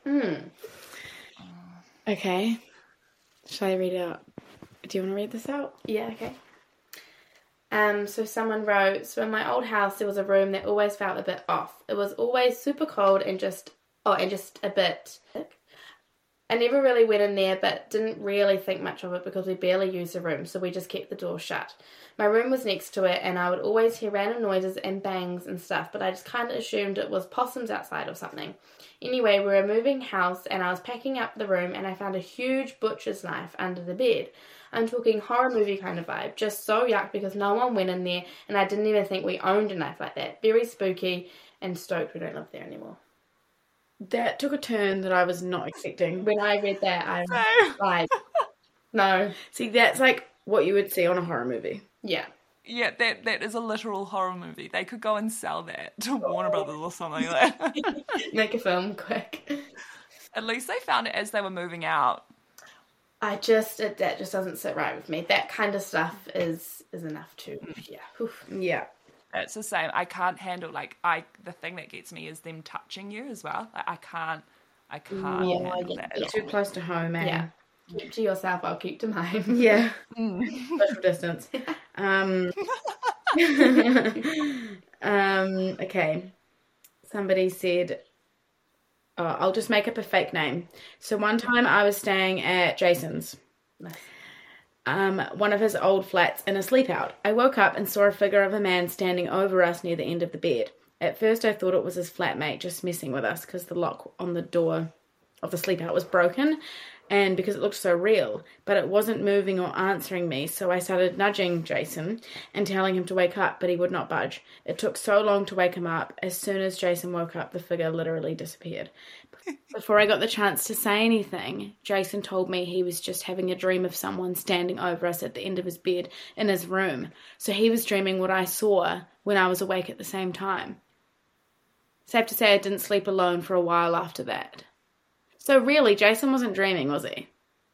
Okay. Shall I read it out? Do you want to read this out? Yeah, okay. So someone wrote, so in my old house there was a room that always felt a bit off. It was always super cold and just a bit thick. I never really went in there, but didn't really think much of it because we barely used the room, so we just kept the door shut. My room was next to it, and I would always hear random noises and bangs and stuff, but I just kind of assumed it was possums outside or something. Anyway, we were moving house, and I was packing up the room, and I found a huge butcher's knife under the bed. I'm talking horror movie kind of vibe, just so yuck because no one went in there, and I didn't even think we owned a knife like that. Very spooky, and stoked we don't live there anymore. That took a turn that I was not expecting. When I read that, I was like, No. See, that's like what you would see on a horror movie. Yeah. Yeah, that is a literal horror movie. They could go and sell that to Warner Brothers or something like that. Make a film quick. At least they found it as they were moving out. That just doesn't sit right with me. That kind of stuff is enough to, yeah. Oof. Yeah. It's the same. I can't handle, the thing that gets me is them touching you as well. Like, I can't handle that at all. Too close to home, man. Yeah. Keep to yourself, I'll keep to mine. Yeah. Social distance. Okay. Somebody said, I'll just make up a fake name. So one time I was staying at Jason's, one of his old flats, in a sleep out. I woke up and saw a figure of a man standing over us near the end of the bed. At first I thought it was his flatmate just messing with us because the lock on the door of the sleep out was broken and because it looked so real, but it wasn't moving or answering me, so I started nudging Jason and telling him to wake up, but he would not budge. It took so long to wake him up. As soon as Jason woke up, the figure literally disappeared. Before I got the chance to say anything, Jason told me he was just having a dream of someone standing over us at the end of his bed in his room, so he was dreaming what I saw when I was awake at the same time. Safe to say I didn't sleep alone for a while after that. So really, Jason wasn't dreaming, was he?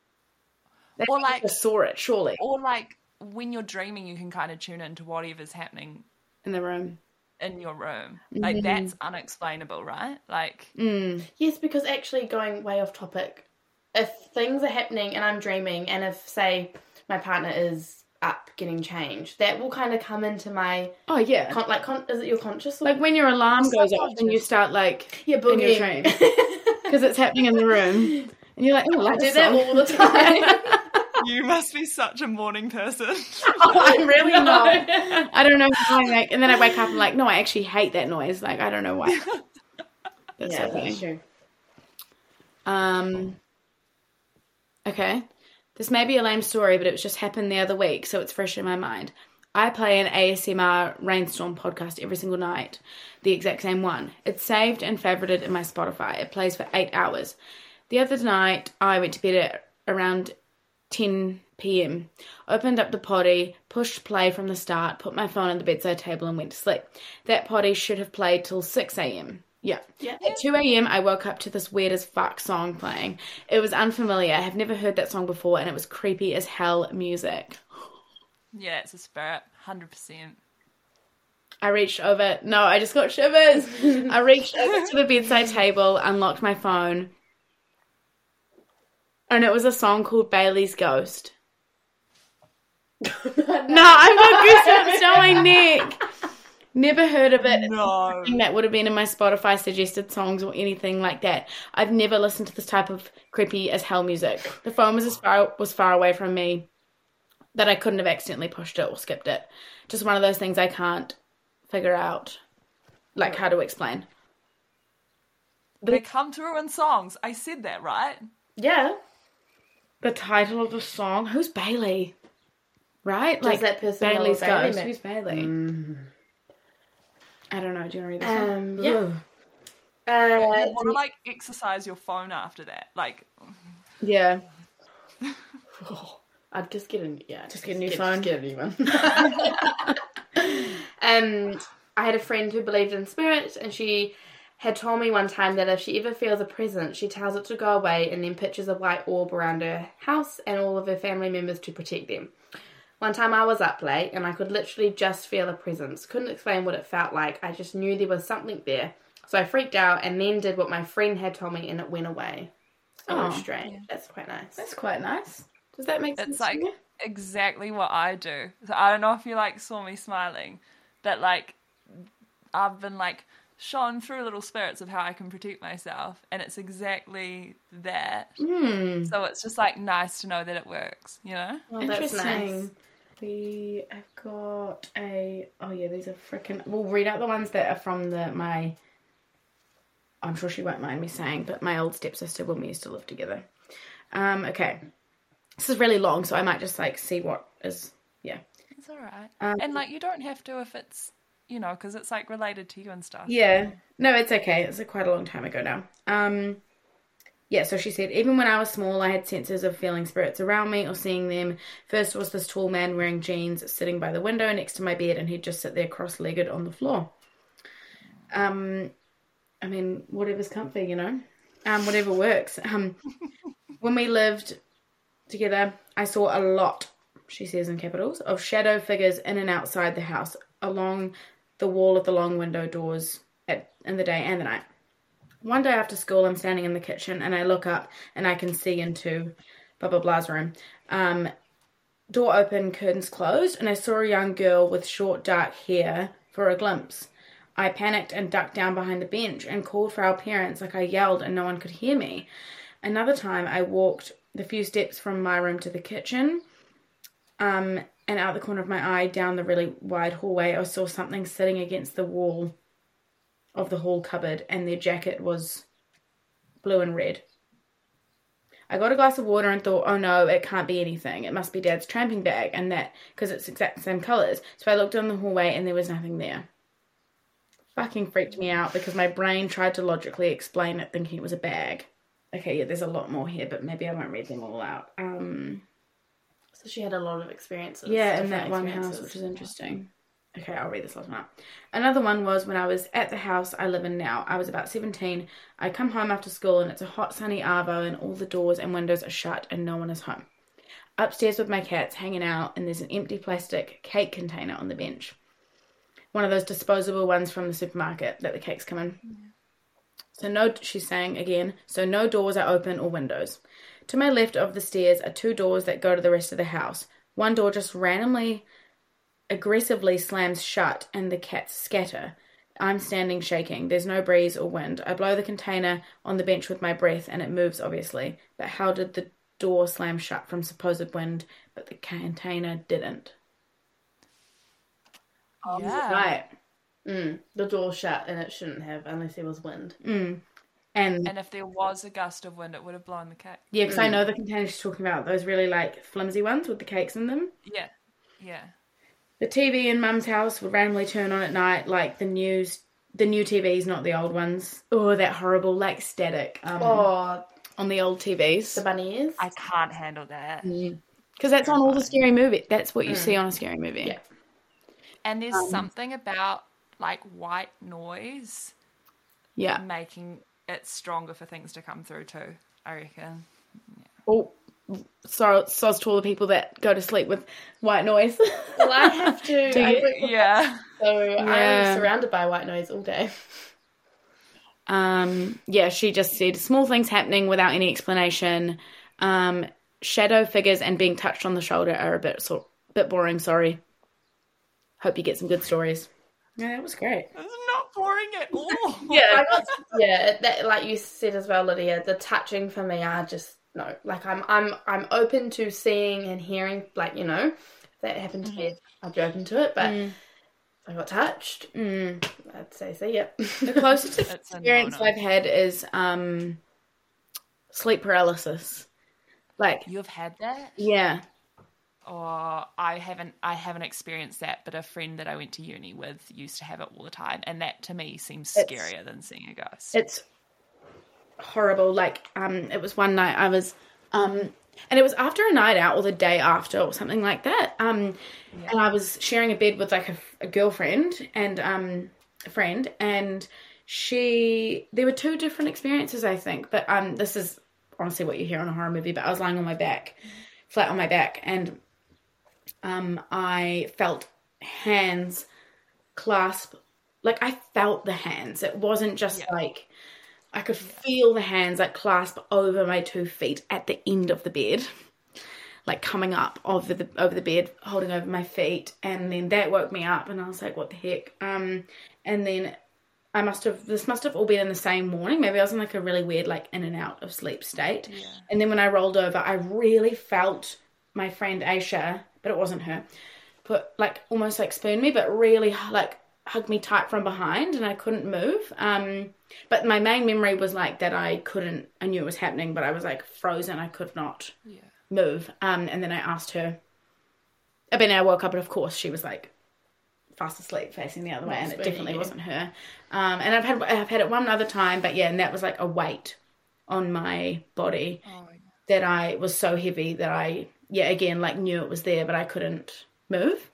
Or like, just saw it, surely. Or like, when you're dreaming, you can kind of tune into whatever's happening in the room. In your room. Like, that's unexplainable, right? Like... Yes, because actually, going way off topic, if things are happening and I'm dreaming, and if, say, my partner is up getting changed, that will kind of come into my... Oh, yeah. Is it your conscious? Like when your alarm goes off and you start, like, in your dream. Because it's happening in the room. And you're like, oh, I do that all the time. You must be such a morning person. I'm really not. I don't know why. Like, and then I wake up and like, no, I actually hate that noise. Like, I don't know why. That's so funny. That's true. Okay. This may be a lame story, but it was just happened the other week, so it's fresh in my mind. I play an ASMR Rainstorm podcast every single night, the exact same one. It's saved and favorited in my Spotify. It plays for 8 hours. The other night, I went to bed at around 10 p.m, opened up the potty, pushed play from the start, put my phone on the bedside table and went to sleep. That potty should have played till 6 a.m. Yeah. At 2 a.m, I woke up to this weird as fuck song playing. It was unfamiliar. I have never heard that song before, and it was creepy as hell music. Yeah, it's a spirit, 100%. I reached over. No, I just got shivers. I reached over to the bedside table, unlocked my phone, and it was a song called Bailey's Ghost. No, I've got goosebumps down my neck. Never heard of it. No. That would have been in my Spotify suggested songs or anything like that. I've never listened to this type of creepy as hell music. The phone was far away from me that I couldn't have accidentally pushed it or skipped it. Just one of those things I can't figure out, like, how to explain. They come through in songs. I said that, right? Yeah. The title of the song. Who's Bailey? Right? Does that person Bailey's know Bailey Ghost. Mc- Who's Bailey? I don't know. Do you want to read this one? Yeah. You want to, like, exercise your phone after that. Like... Yeah. I'd just get a new phone. Just get a new one. I had a friend who believed in spirits, and she had told me one time that if she ever feels a presence, she tells it to go away and then pictures a white orb around her house and all of her family members to protect them. One time I was up late and I could literally just feel a presence. Couldn't explain what it felt like. I just knew there was something there. So I freaked out and then did what my friend had told me and it went away. So strange. Yeah. That's quite nice. That's quite nice. Does that make sense? It's like exactly what I do. So I don't know if you like saw me smiling, but like I've been like shown through little spirits of how I can protect myself, and it's exactly that. So it's just like nice to know that it works, you know? Well, that's nice. I've got these are freaking. We'll read out the ones that are from my. I'm sure she won't mind me saying, but my old stepsister when we used to live together. Okay. This is really long, so I might just like see what is. Yeah. It's all right. And like you don't have to if it's, you know, because it's like related to you and stuff. Yeah. No, it's okay. It's quite a long time ago now. Yeah, so she said, even when I was small, I had senses of feeling spirits around me or seeing them. First was this tall man wearing jeans sitting by the window next to my bed, and he'd just sit there cross-legged on the floor. I mean, whatever's comfy, you know? Whatever works. When we lived together, I saw a lot, she says in capitals, of shadow figures in and outside the house, along the wall of the long window doors in the day and the night. One day after school, I'm standing in the kitchen and I look up and I can see into blah, blah, blah's room. Door open, curtains closed, and I saw a young girl with short, dark hair for a glimpse. I panicked and ducked down behind the bench and called for our parents like I yelled and no one could hear me. Another time, I walked the few steps from my room to the kitchen, and out the corner of my eye, down the really wide hallway, I saw something sitting against the wall of the hall cupboard, and their jacket was blue and red. I got a glass of water and thought, oh no, it can't be anything. It must be Dad's tramping bag, and that, because it's exact same colours. So I looked down the hallway and there was nothing there. Fucking freaked me out because my brain tried to logically explain it, thinking it was a bag. Okay, yeah, there's a lot more here, but maybe I won't read them all out. So she had a lot of experiences. Yeah, in that one house, which is interesting. Okay, I'll read this last one out. Another one was when I was at the house I live in now. I was about 17. I come home after school and it's a hot sunny arvo and all the doors and windows are shut and no one is home. Upstairs with my cats hanging out and there's an empty plastic cake container on the bench. One of those disposable ones from the supermarket that the cakes come in. Yeah. So no, she's saying again, so no doors are open or windows. To my left of the stairs are two doors that go to the rest of the house. One door just randomly aggressively slams shut and the cats scatter. I'm standing shaking. There's no breeze or wind. I blow the container on the bench with my breath and it moves obviously. But how did the door slam shut from supposed wind but the container didn't? Yeah. Right. The door shut and it shouldn't have unless there was wind. And if there was a gust of wind, it would have blown the cake. Yeah, because I know the container she's talking about, those really like flimsy ones with the cakes in them. Yeah. Yeah. The TV in Mum's house would randomly turn on at night, like the new TVs, not the old ones. Oh, that horrible like static on the old TVs. The bunny ears. I can't handle that. Because that's on all the scary movies. That's what you see on a scary movie. Yeah. And there's something about like white noise making it stronger for things to come through too, I reckon. Yeah. Oh, soz to all the people that go to sleep with white noise. Well, I have to. Yeah. So I'm surrounded by white noise all day. Yeah, she just said small things happening without any explanation. Shadow figures and being touched on the shoulder are a bit boring. Sorry. Hope you get some good stories. Yeah, that was great. It's not boring at all. That, like you said as well, Lydia, the touching for me are just no. Like I'm open to seeing and hearing. Like, you know, if that happened to me, I'd be open to it. But if I got touched, I'd say so. Yep. The closest experience I've had is sleep paralysis. Like you've had that? Yeah. Oh, I haven't experienced that, but a friend that I went to uni with used to have it all the time, and that to me seems scarier than seeing a ghost. It's horrible. Like, it was one night I was, and it was after a night out or the day after or something like that. And I was sharing a bed with like a girlfriend and a friend, and there were two different experiences, I think, but this is honestly what you hear on a horror movie. But I was lying on my back, flat on my back, and I felt hands clasp, like I felt the hands. It wasn't just like, I could feel the hands like clasp over my 2 feet at the end of the bed, like coming up over the bed, holding over my feet. And then that woke me up and I was like, what the heck? And then this must have all been in the same morning. Maybe I was in like a really weird, like in and out of sleep state. Yeah. And then when I rolled over, I really felt my friend Aisha, but it wasn't her, almost like spoon me, but really like hugged me tight from behind and I couldn't move. But my main memory was like that I knew it was happening, but I was like frozen. I could not move. And then I asked her, I woke up and of course she was like fast asleep facing the other way, and it definitely wasn't her. And I've had it one other time, but yeah, and that was like a weight on my body Oh, that I was so heavy that I, again, like knew it was there, but I couldn't move.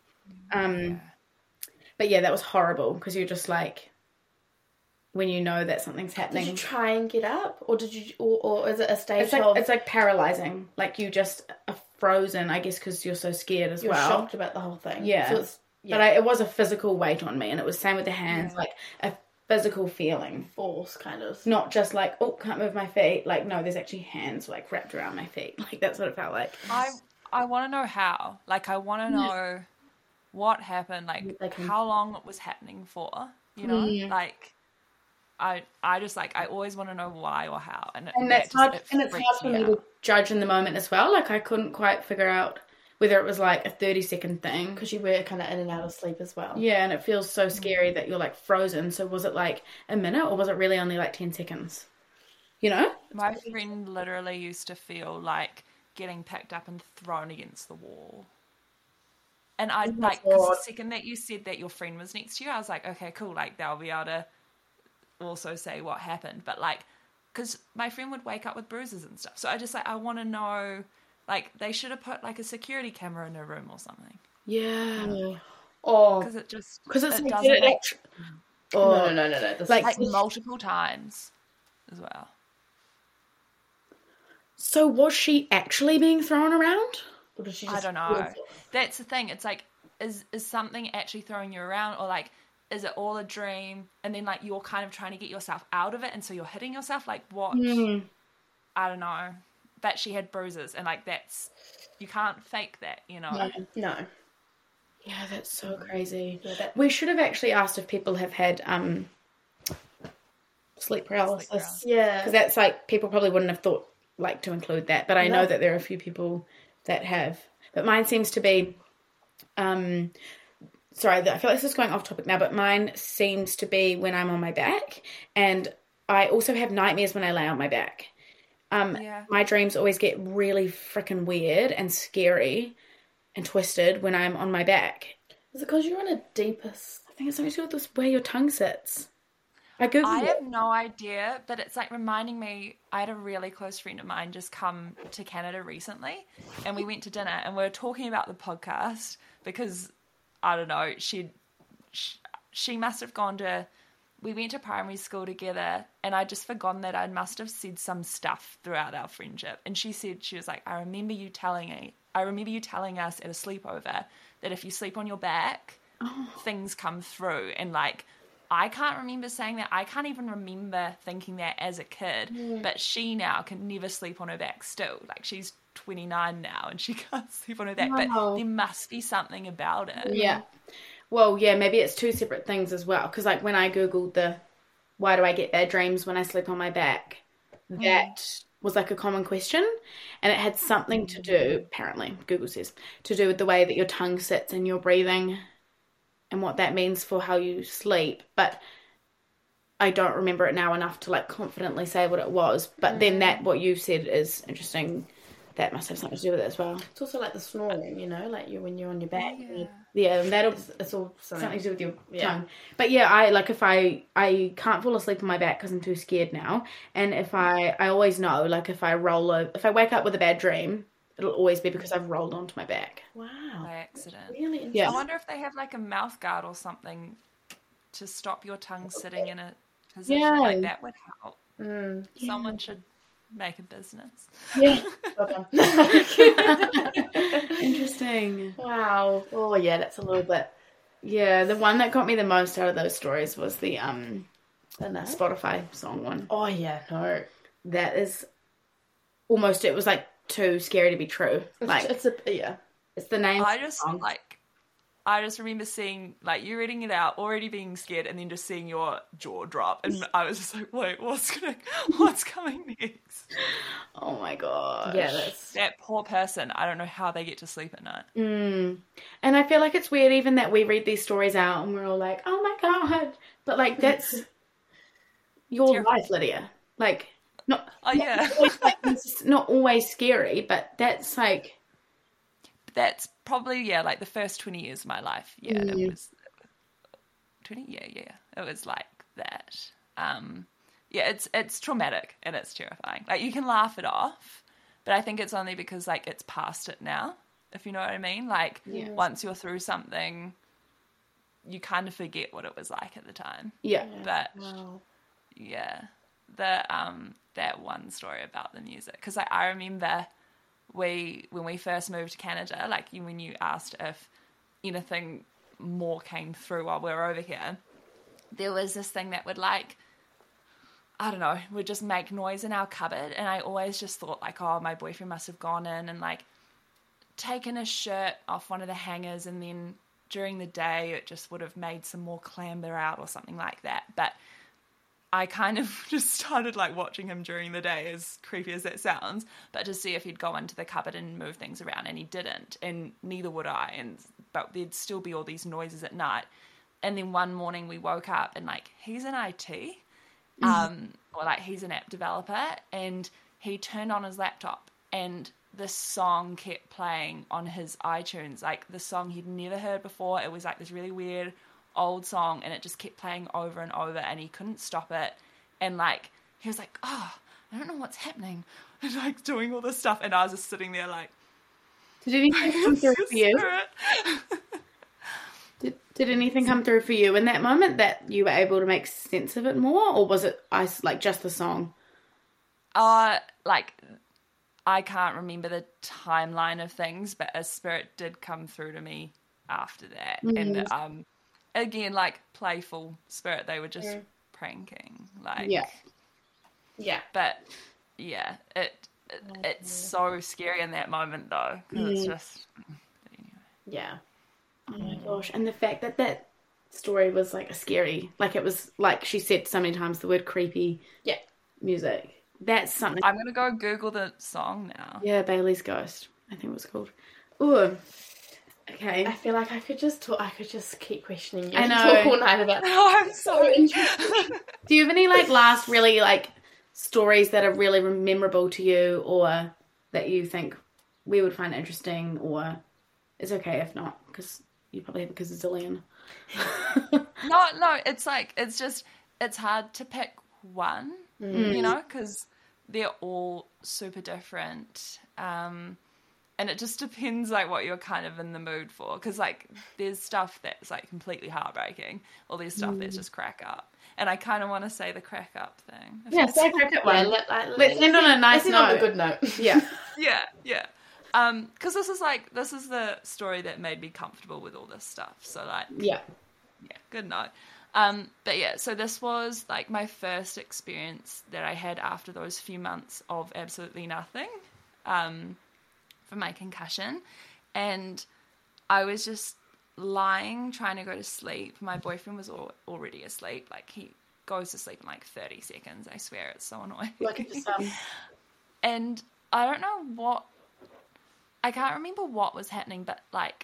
But yeah, that was horrible because you're just like, when you know that something's happening. Did you try and get up, or did you, or is it a stage it's like paralyzing. Like you just are frozen, I guess, because you're so scared as you're well. shocked about the whole thing? Yeah. So it's, But it was a physical weight on me, and it was same with the hands, like a physical feeling. force kind of. Not just like, oh, can't move my feet. Like, no, there's actually hands like wrapped around my feet. Like that's what it felt like. I want to know how. Like, I want to know what happened. Like how long it was happening for. You know, like. I just like, I always want to know why or how, and that's hard. And it's hard for me to judge in the moment as well. Like I couldn't quite figure out whether it was like a 30-second thing, because you were kind of in and out of sleep as well. Yeah, and it feels so scary that you're like frozen. So was it like a minute, or was it really only like 10 seconds? You know? My friend literally used to feel like getting picked up and thrown against the wall. And I like, because the second that you said that your friend was next to you, I was like, okay, cool. Like they'll be able to also say what happened. But like, because my friend would wake up with bruises and stuff. So I just like, I want to know, like they should have put like a security camera in her room or something. Yeah. Or because it doesn't make... No. Like multiple times as well. So was she actually being thrown around? Or did she I don't know. That's the thing. It's like, is something actually throwing you around, or like, is it all a dream? And then like you're kind of trying to get yourself out of it, and so you're hitting yourself. Like what? I don't know. But she had bruises, and like you can't fake that, you know. No. Yeah, that's so crazy. We should have actually asked if people have had sleep paralysis. Yeah, because that's like people probably wouldn't have thought like to include that, but I know that there are a few people that have. But mine seems to be sorry, I feel like this is going off topic now, but mine seems to be when I'm on my back, and I also have nightmares when I lay on my back. My dreams always get really freaking weird and scary and twisted when I'm on my back. Is it because you're on a deepest? I think it's something to do with where your tongue sits. I have no idea, but it's like reminding me, I had a really close friend of mine just come to Canada recently, and we went to dinner, and we were talking about the podcast because, I don't know, she must have gone to, we went to primary school together, and I just forgotten that I must have said some stuff throughout our friendship. And she said, she was like, I remember you telling us at a sleepover that if you sleep on your back, things come through. And like, I can't remember saying that. I can't even remember thinking that as a kid. But she now can never sleep on her back still. Like, she's 29 now and she can't sleep on her back. But there must be something about it. Yeah. Well, yeah, maybe it's two separate things as well. Because, like, when I Googled why do I get bad dreams when I sleep on my back, that was, like, a common question. And it had something to do, apparently, Google says, to do with the way that your tongue sits and your breathing and what that means for how you sleep. But I don't remember it now enough to, like, confidently say what it was. But then what you said is interesting. That must have something to do with it as well. It's also like the snoring, you know, like when you're on your back. Yeah, and it's all something to do with your tongue. But yeah, I can't fall asleep on my back because I'm too scared now. And if I always know, like if I wake up with a bad dream, it'll always be because I've rolled onto my back. Wow. By accident. Really interesting. Yeah. I wonder if they have like a mouth guard or something to stop your tongue sitting in a position like that would help. Someone should make a business. Yeah. Interesting. Wow. Oh yeah, that's a little bit. Yeah, the one that got me the most out of those stories was the Spotify song one. Oh yeah, no. That is almost, it was like too scary to be true. Like it's the name. I just remember seeing, like, you reading it out, already being scared, and then just seeing your jaw drop, and I was just like, wait, what's coming next? Oh my god. Yeah, that poor person. I don't know how they get to sleep at night. And I feel like it's weird even that we read these stories out and we're all like, oh my god. But like, that's your life, Lydia. Like, not always scary, but that's like... That's probably, like the first 20 years of my life. Yeah, it was 20. Yeah. It was like that. yeah, it's traumatic and it's terrifying. Like, you can laugh it off, but I think it's only because, like, it's past it now, if you know what I mean. Like, once you're through something, you kind of forget what it was like at the time. Yeah. But yeah, the that one story about the music, because like, I remember when we first moved to Canada, like when you asked if anything more came through while we were over here, there was this thing that would, like, I don't know, would just make noise in our cupboard, and I always just thought, like, oh, my boyfriend must have gone in and, like, taken his shirt off one of the hangers, and then during the day it just would have made some more clamber out or something like that. But I kind of just started, like, watching him during the day, as creepy as that sounds, but to see if he'd go into the cupboard and move things around, and he didn't, and neither would I, but there'd still be all these noises at night. And then one morning we woke up and, like, he's in IT, or, like, he's an app developer, and he turned on his laptop and this song kept playing on his iTunes, like the song he'd never heard before. It was like this really weird old song, and it just kept playing over and over, and he couldn't stop it. And, like, he was like, oh, I don't know what's happening, and, like, doing all this stuff, and I was just sitting there like, did anything come through for you? Did anything come through for you in that moment that you were able to make sense of it more, or was it like just the song? Like, I can't remember the timeline of things, but a spirit did come through to me after that. And again, like, playful spirit, they were just pranking. Like, yeah. But yeah, it's so scary in that moment though, because it's just Yeah. Oh my gosh. And the fact that story was like a scary, like it was like she said so many times the word creepy music. That's something. I'm gonna go Google the song now. Yeah, Bailey's Ghost, I think it was called. Ooh. Okay. I feel like I could just talk. I could just keep questioning you. I and know. talk all night about. Oh, I'm so interested. Do you have any like last really like stories that are really memorable to you, or that you think we would find interesting, or it's okay if not, because you probably have a gazillion. No, it's like, it's hard to pick one, you know, because they're all super different. And it just depends, like, what you're kind of in the mood for. Because, like, there's stuff that's, like, completely heartbreaking, or there's stuff that's just crack up. And I kind of want to say the crack up thing. Yeah, say crack up one. Yeah, Let's end on a nice note. On a good note. Yeah. Yeah. Because this is the story that made me comfortable with all this stuff. So, like, Yeah, good note. But yeah, so this was like my first experience that I had after those few months of absolutely nothing for my concussion. And I was just lying, trying to go to sleep. My boyfriend was already asleep. Like, he goes to sleep in like 30 seconds. I swear, it's so annoying. like it's And I don't know I can't remember what was happening, but like,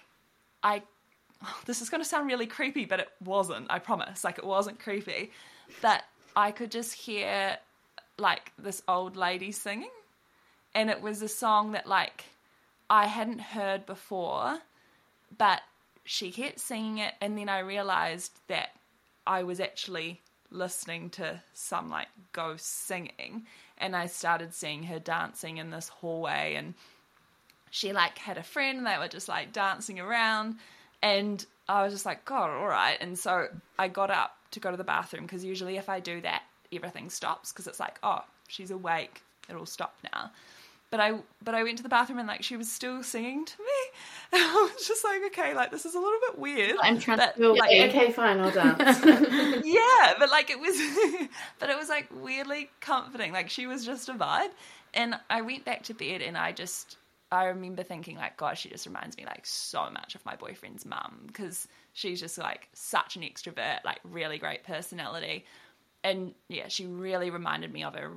this is going to sound really creepy, but it wasn't, I promise. Like, it wasn't creepy. That I could just hear, like, this old lady singing. And it was a song that, like, I hadn't heard before, but she kept singing it. And then I realized that I was actually listening to some, like, ghost singing. And I started seeing her dancing in this hallway. And she, like, had a friend. They were just, like, dancing around. And I was just like, God, all right. And so I got up to go to the bathroom, because usually if I do that, everything stops, because it's like, oh, she's awake, it'll stop now. But I went to the bathroom, and like, she was still singing to me. And I was just like, okay, like, this is a little bit weird. I'm trying but, to like, okay, fine, I'll dance. yeah, but like, it was like weirdly comforting. Like, she was just a vibe. And I went back to bed, and I remember thinking, like, God, she just reminds me, like, so much of my boyfriend's mum, because she's just, like, such an extrovert, like, really great personality. And, yeah, she really reminded me of her.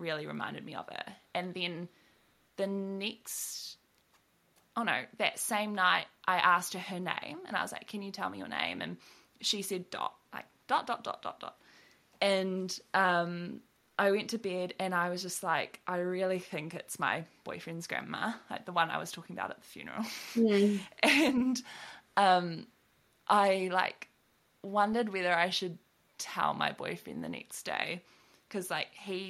And then that same night, I asked her name, and I was like, can you tell me your name? And she said Dot, like, dot. And I went to bed, and I was just like, I really think it's my boyfriend's grandma, like the one I was talking about at the funeral. And I, like, wondered whether I should tell my boyfriend the next day. because like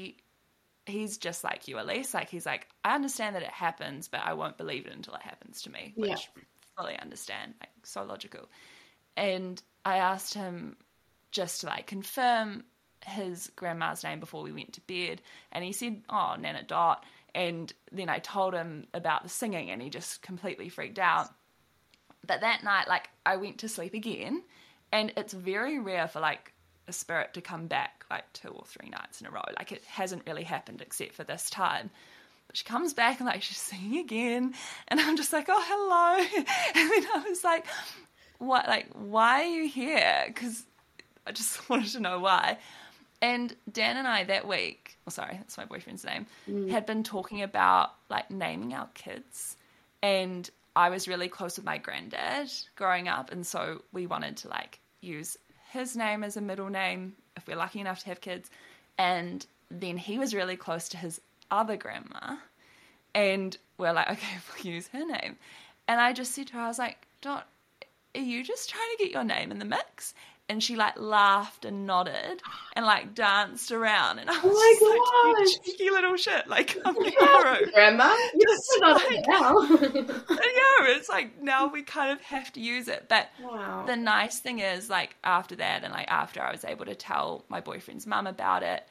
he's just like you, Elise. Like he's like, I understand that it happens, but I won't believe it until it happens to me, which fully understand, like so logical. And I asked him just to like confirm his grandma's name before we went to bed, and he said, oh, Nana Dot. And then I told him about the singing, and he just completely freaked out. But that night, like, I went to sleep again, and it's very rare for like a spirit to come back like 2 or 3 nights in a row. Like, it hasn't really happened except for this time. But she comes back and like she's singing again, and I'm just like, oh, hello. And then I was like, what? Like, why are you here? Because I just wanted to know why. And Dan and I that week, that's my boyfriend's name, had been talking about like naming our kids. And I was really close with my granddad growing up, and so we wanted to like use his name as a middle name if we're lucky enough to have kids. And then he was really close to his other grandma, and we're like, okay, we'll use her name. And I just said to her, I was like, Dot, are you just trying to get your name in the mix? And she like laughed and nodded and like danced around, and I was like, you cheeky little shit, like I'm your hero. Grandma, you're not it now. Yeah, it's like now we kind of have to use it. But the nice thing is, like after that, and like after I was able to tell my boyfriend's mum about it,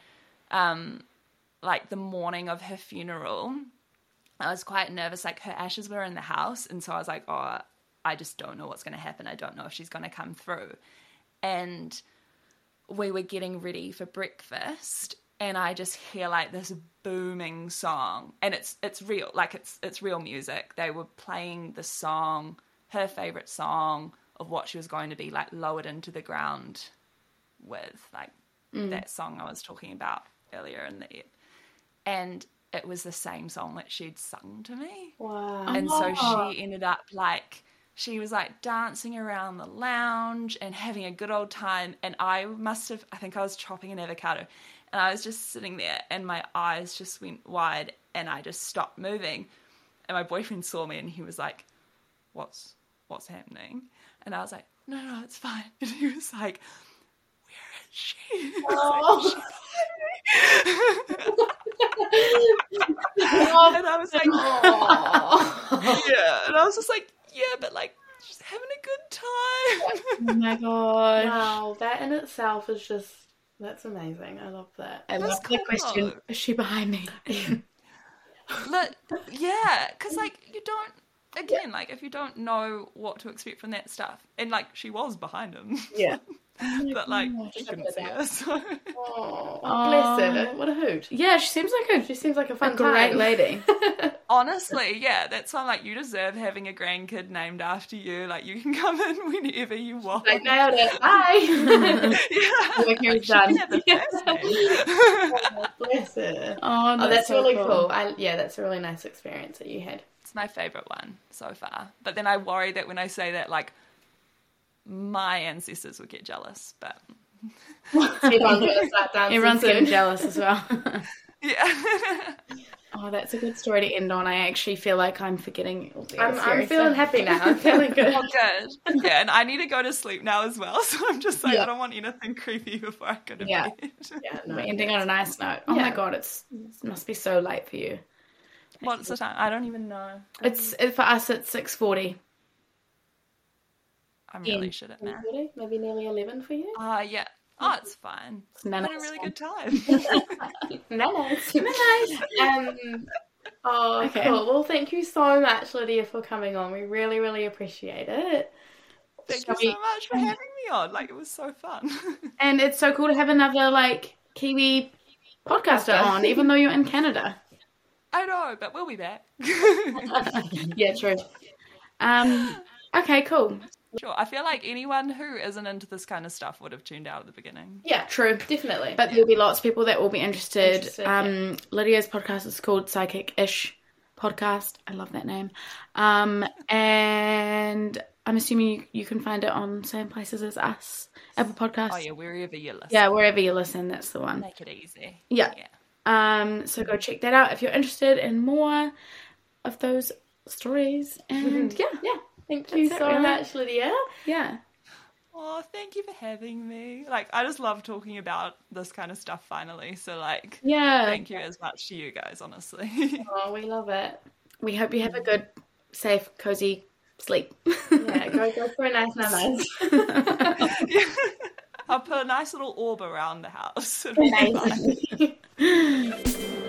like the morning of her funeral, I was quite nervous. Like her ashes were in the house, and so I was like, oh, I just don't know what's going to happen. I don't know if she's going to come through. And we were getting ready for breakfast, and I just hear like this booming song, and it's real, like it's real music. They were playing the song, her favorite song of what she was going to be like lowered into the ground with, like that song I was talking about earlier in the ep. And it was the same song that she'd sung to me. Wow. And so she ended up like, she was like dancing around the lounge and having a good old time. And I think I was chopping an avocado, and I was just sitting there, and my eyes just went wide, and I just stopped moving. And my boyfriend saw me, and he was like, what's happening? And I was like, no, it's fine. And he was like, where is she? And I was like, yeah. And I was just like, yeah, but like, she's having a good time. Oh my god. Wow, that in itself is just, that's amazing. I love that. I love the question, is she behind me? Look, yeah, because like you don't, again, like if you don't know what to expect from that stuff, and like she was behind him. Yeah. But like she couldn't see her, so. Oh, bless her. What a hoot. Yeah, she seems like a fun great time. lady. Honestly, yeah, that's why like you deserve having a grandkid named after you. Like you can come in whenever you want. I nailed it. Bye. Yeah. Work here is done. Oh, bless her. Oh, that's so really cool. That's a really nice experience that you had. It's my favourite one so far. But then I worry that when I say that, like, my ancestors would get jealous, but... Everyone's going to start dancing. Everyone's getting jealous as well. Yeah. Oh, that's a good story to end on. I actually feel like I'm forgetting all the I'm feeling happy now. I'm feeling good. Oh, good. Yeah, and I need to go to sleep now as well, so I'm just like, I don't want anything creepy before I go to bed. Yeah, no, We're ending on a nice note. Oh my god, it must be so late for you. What's the time? I don't even know. It's for us. It's 6:40. I'm really shit at math. Maybe nearly 11 for you? Yeah. Oh, it's fine. I had a really good time. Nice. Okay. Cool. Well, thank you so much, Lydia, for coming on. We really, really appreciate it. Thank you so much for having me on. Like, it was so fun. And it's so cool to have another, like, Kiwi podcaster on, even though you're in Canada. I know, but we'll be back. Yeah, true. Okay, cool. Sure. I feel like anyone who isn't into this kind of stuff would have tuned out at the beginning. Yeah, true. Definitely. But there'll be lots of people that will be interested. Lydia's podcast is called Psychic-ish Podcast. I love that name. And I'm assuming you can find it on same places as us. Apple Podcasts. Oh, yeah, wherever you listen. Yeah, wherever you listen, that's the one. Make it easy. Yeah. So go check that out if you're interested in more of those stories. And yeah. Thank you so much, Lydia. Yeah. Oh, thank you for having me. Like, I just love talking about this kind of stuff finally. So, like, Yeah. thank you as much to you guys, honestly. Oh, we love it. We hope you have a good, safe, cozy sleep. Yeah, go for a nice nap. I'll put a nice little orb around the house. It'll be fine. Amazing.